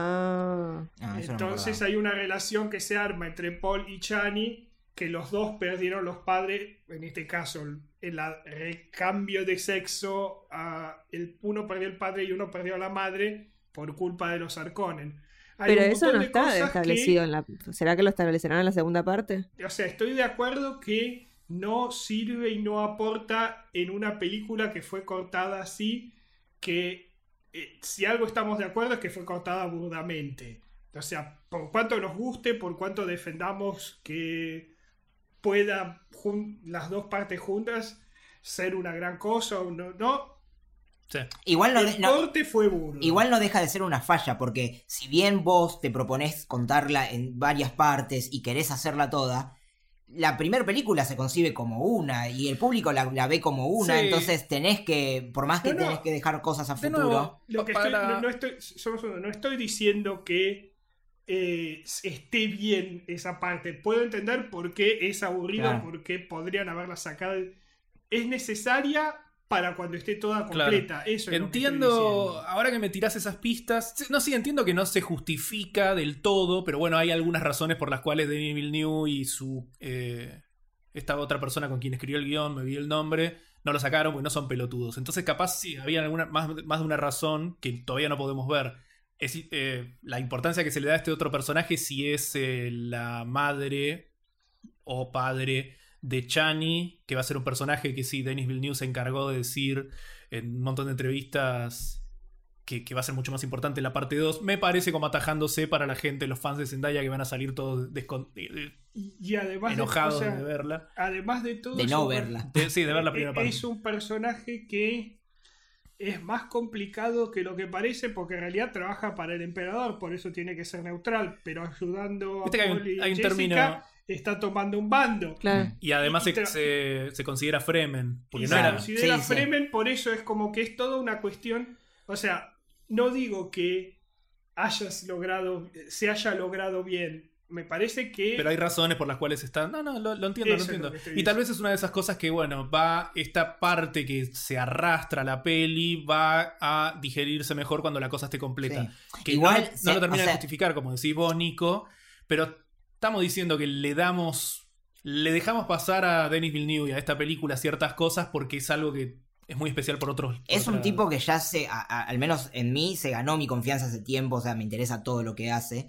Ah, Ah, eso no me Entonces acordaba. hay una relación que se arma entre Paul y Chani, que los dos perdieron los padres, en este caso el la- recambio de sexo, a el, uno perdió el padre y uno perdió a la madre por culpa de los Harkonnen. Hay pero un eso montón no de está cosas establecido en la... ¿Será que lo establecerán en la segunda parte? que, o sea, estoy de acuerdo que no sirve y no aporta en una película que fue cortada así, que eh, si algo estamos de acuerdo es que fue cortada burdamente. O sea, por cuanto nos guste, por cuanto defendamos que pueda jun- las dos partes juntas ser una gran cosa o no, no. Sí. Igual no, el de- no- corte fue burdo. igual no deja de ser una falla, porque si bien vos te proponés contarla en varias partes y querés hacerla toda, la primera película se concibe como una y el público la, la ve como una, Sí. entonces tenés que, por más que No, no. tenés que dejar cosas a De futuro. nuevo, Lo que para- estoy, no, no estoy, solo un segundo, no estoy diciendo que eh, esté bien esa parte. Puedo entender por qué es aburrido, Claro. por qué podrían haberla sacado. Es necesaria para cuando esté toda Claro. completa. Eso es lo que estoy Entiendo, diciendo. ahora que me tirás esas pistas, sí, no, sí, entiendo que no se justifica del todo, pero bueno, hay algunas razones por las cuales Denis Villeneuve y su eh, esta otra persona con quien escribió el guión, me vi el nombre, no lo sacaron porque no son pelotudos. Entonces capaz sí, había alguna, más, más de una razón que todavía no podemos ver. Es, eh, la importancia que se le da a este otro personaje si es eh, la madre o padre de Chani, que va a ser un personaje que sí, Denis Villeneuve se encargó de decir en un montón de entrevistas que, que va a ser mucho más importante en la parte dos. Me parece como atajándose para la gente, los fans de Zendaya, que van a salir todos descon- Y, y además enojados de, o sea, de verla. Además de todo, De es no un- verla. De- sí, de ver la primera parte. Es un personaje que es más complicado que lo que parece, porque en realidad trabaja para el emperador, por eso tiene que ser neutral, pero ayudando a Viste que hay un- Paul y hay un Jessica, término- está tomando un bando. Claro. Y además Y- y se, tra- se, se considera Fremen. Porque Y no se era. considera Sí, sí. Fremen, por eso es como que es toda una cuestión. O sea, no digo que hayas logrado, se haya logrado bien. Me parece que Pero hay razones por las cuales están. No, no, lo, lo entiendo, Eso lo es lo entiendo. que estoy Y tal diciendo. vez es una de esas cosas que, bueno, va. Esta parte que se arrastra a la peli va a digerirse mejor cuando la cosa esté completa. Sí. Que Igual, no, no se- lo termina o de sea- justificar, como decís vos, Nico. Pero estamos diciendo que le damos. Le dejamos pasar a Denis Villeneuve y a esta película ciertas cosas porque es algo que es muy especial por otros. por Es un otra- tipo que ya se, a- a- al menos en mí, se ganó mi confianza hace tiempo, o sea, me interesa todo lo que hace.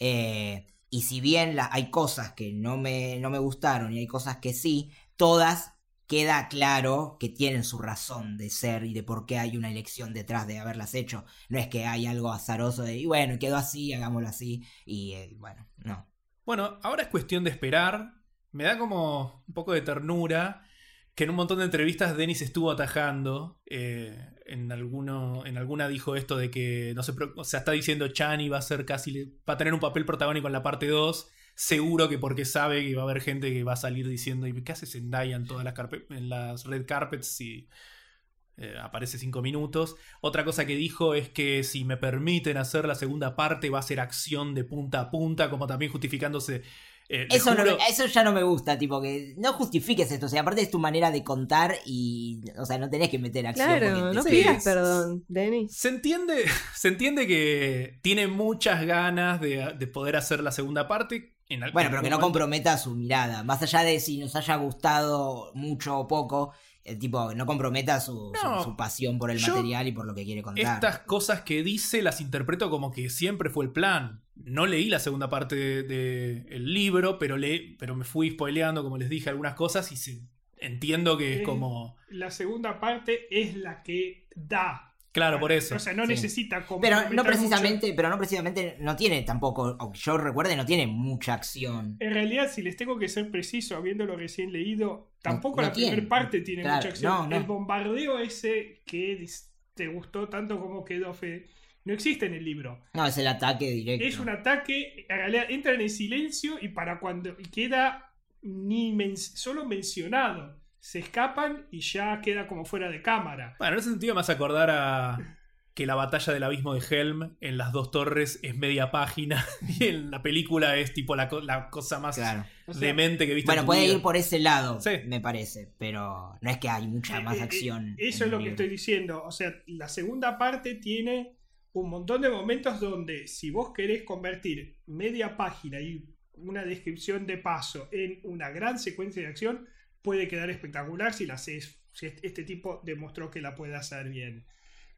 Eh, y si bien la- hay cosas que no me, no me gustaron y hay cosas que sí, todas queda claro que tienen su razón de ser y de por qué hay una elección detrás de haberlas hecho. No es que hay algo azaroso de, y bueno, quedó así, hagámoslo así, y eh, bueno, no. Bueno, ahora es cuestión de esperar. Me da como un poco de ternura que en un montón de entrevistas Denis estuvo atajando. Eh, en, alguno, en alguna dijo esto de que, no sé, o sea, está diciendo Chani va a ser casi, va a tener un papel protagónico en la parte dos. Seguro que porque sabe que va a haber gente que va a salir diciendo, ¿y qué hace Zendaya en todas las, carpe- en las red carpets si eh, aparece cinco minutos? Otra cosa que dijo es que si me permiten hacer la segunda parte va a ser acción de punta a punta, como también justificándose. Eh, les Eso, no juro- me- eso ya no me gusta, tipo que no justifiques esto, o sea, aparte es tu manera de contar y, o sea, no tenés que meter acción. Claro, porque no te- Sí. pidas perdón, Denis. Se entiende, se entiende que tiene muchas ganas de, de poder hacer la segunda parte. En al- Bueno, en pero que algún no momento. comprometa su mirada. Más allá de si nos haya gustado mucho o poco, el tipo que no comprometa su, su- No, su pasión por el yo material y por lo que quiere contar. Estas cosas que dice las interpreto como que siempre fue el plan. No leí la segunda parte del de, el libro, pero, le, pero me fui spoileando, como les dije, algunas cosas y se, entiendo que es Eh, como... la segunda parte es la que da. Claro, por eso. O sea, no Sí. necesita Pero comprometer no mucho. precisamente, pero no precisamente, no tiene tampoco, aunque yo recuerde, no tiene mucha acción. En realidad, si les tengo que ser preciso, habiéndolo recién leído, tampoco no la primera tiene. parte tiene Claro, mucha acción. no, no. El bombardeo ese que dis- te gustó tanto como quedó Fede, no existe en el libro. No, es el ataque directo. Es un ataque, en realidad entran en silencio y para cuando y queda ni men- solo mencionado. Se escapan y ya queda como fuera de cámara. Bueno, en ese sentido me hace acordar a que la batalla del abismo de Helm en las dos torres es media página y en la película es tipo la, co- la cosa más Claro. O sea, demente que viste Bueno, en tu puede vida. ir por ese lado, Sí. me parece, pero no es que hay mucha más Eh, eh, acción. Eso en es lo el que libro. estoy diciendo. O sea, la segunda parte tiene un montón de momentos donde si vos querés convertir media página y una descripción de paso en una gran secuencia de acción, puede quedar espectacular si la haces, si este tipo demostró que la puede hacer bien.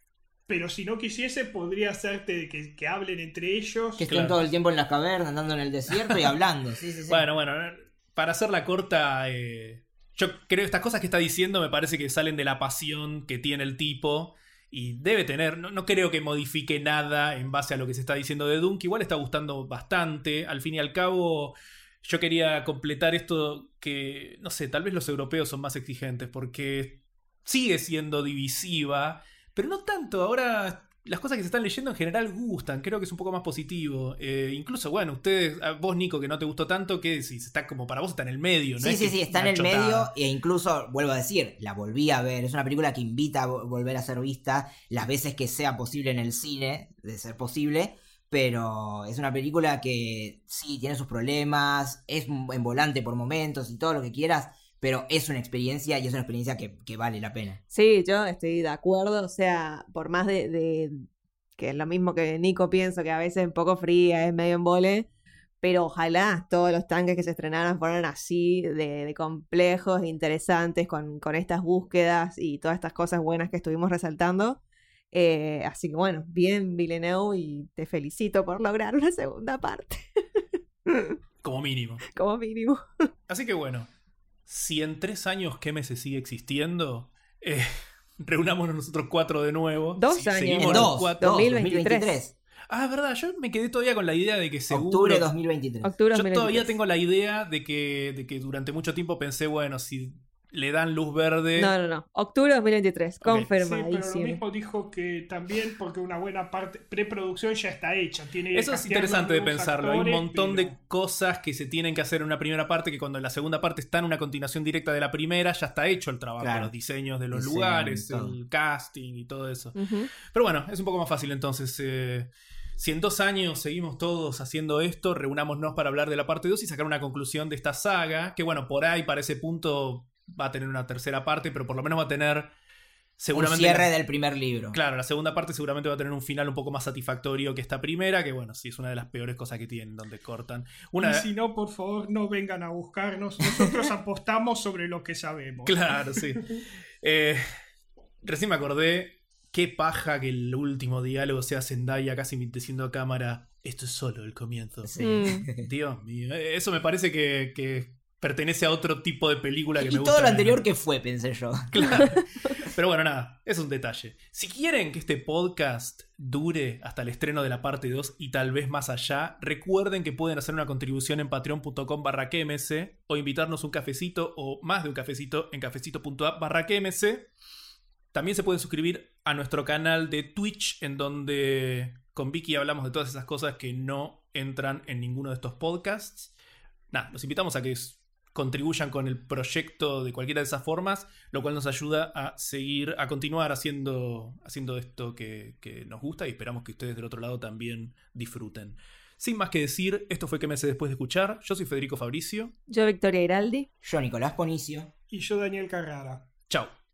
Pero si no quisiese, podría hacerte que, que hablen entre ellos. Que estén Claro. todo el tiempo en las cavernas, andando en el desierto y hablando. Sí, sí, sí. Bueno, bueno, para hacerla corta, eh, yo creo que estas cosas que está diciendo me parece que salen de la pasión que tiene el tipo y debe tener, no, no creo que modifique nada en base a lo que se está diciendo de Dune, que igual está gustando bastante. Al fin y al cabo, yo quería completar esto que, no sé, tal vez los europeos son más exigentes porque sigue siendo divisiva, pero no tanto. Ahora las cosas que se están leyendo en general gustan, creo que es un poco más positivo. Eh, incluso, bueno, ustedes, a vos Nico, que no te gustó tanto, ¿qué decís? Está como para vos, está en el medio, ¿no? Sí, es sí, que sí, está en una el chotada. medio e incluso, vuelvo a decir, la volví a ver. Es una película que invita a vo- volver a ser vista las veces que sea posible en el cine, de ser posible, pero es una película que sí, tiene sus problemas, es envolante por momentos y todo lo que quieras, pero es una experiencia y es una experiencia que, que vale la pena. Sí, yo estoy de acuerdo, o sea, por más de, de que es lo mismo que Nico pienso, que a veces es un poco fría, es medio embole, pero ojalá todos los tanques que se estrenaran fueran así, de, de complejos, de interesantes, con, con estas búsquedas y todas estas cosas buenas que estuvimos resaltando. Eh, así que bueno, bien Villeneuve y te felicito por lograr una segunda parte, Como mínimo. como mínimo. Así que bueno, si en tres años Keme se sigue existiendo, eh, reunámonos nosotros cuatro de nuevo. Dos Si años. seguimos En los dos, cuatro- dos, dos mil veintitrés. Ah, es verdad, yo me quedé todavía con la idea de que seguro... Octubre dos mil veintitrés. Octubre Yo dos mil todavía veintitrés. tengo la idea de que, de que durante mucho tiempo pensé, bueno, si le dan luz verde... No, no, no. Octubre dos mil veintitrés. Ok. Sí, pero Confirmadísimo. lo mismo dijo que también porque una buena parte preproducción ya está hecha. Tiene que Eso es castear interesante de los nuevos pensarlo. Hay un actores, montón pero- de cosas que se tienen que hacer en una primera parte que cuando en la segunda parte está en una continuación directa de la primera ya está hecho el trabajo. Claro. Los diseños de los Diseño, lugares, todo. el casting y todo eso. Ujú. Pero bueno, es un poco más fácil entonces. eh, si en dos años seguimos todos haciendo esto, reunámonos para hablar de la parte dos y sacar una conclusión de esta saga. Que bueno, por ahí para ese punto va a tener una tercera parte, pero por lo menos va a tener Un seguramente... cierre la- del primer libro. Claro, la segunda parte seguramente va a tener un final un poco más satisfactorio que esta primera, que bueno, sí es una de las peores cosas que tienen, donde cortan. Una... Y si no, por favor, no vengan a buscarnos. Nosotros apostamos sobre lo que sabemos. Claro, sí. Eh, recién me acordé, qué paja que el último diálogo sea Zendaya casi diciendo a cámara, esto es solo el comienzo. Sí. Mm. Dios mío, eh, eso me parece que, que pertenece a otro tipo de película que Y me gusta. todo lo menos. anterior que fue, pensé yo. Claro. Pero bueno, nada, es un detalle. Si quieren que este podcast dure hasta el estreno de la parte dos y tal vez más allá, recuerden que pueden hacer una contribución en patreon.com barra KMS o invitarnos un cafecito o más de un cafecito en cafecito.app barra KMS. También se pueden suscribir a nuestro canal de Twitch, en donde con Vicky hablamos de todas esas cosas que no entran en ninguno de estos podcasts. Nada, los invitamos a que contribuyan con el proyecto de cualquiera de esas formas, lo cual nos ayuda a seguir, a continuar haciendo, haciendo esto que, que nos gusta y esperamos que ustedes del otro lado también disfruten. Sin más que decir, esto fue que me sé después de escuchar. Yo soy Federico Fabricio. Yo, Victoria Iraldi. Yo, Nicolás Ponicio. Y yo, Daniel Carrara. Chao.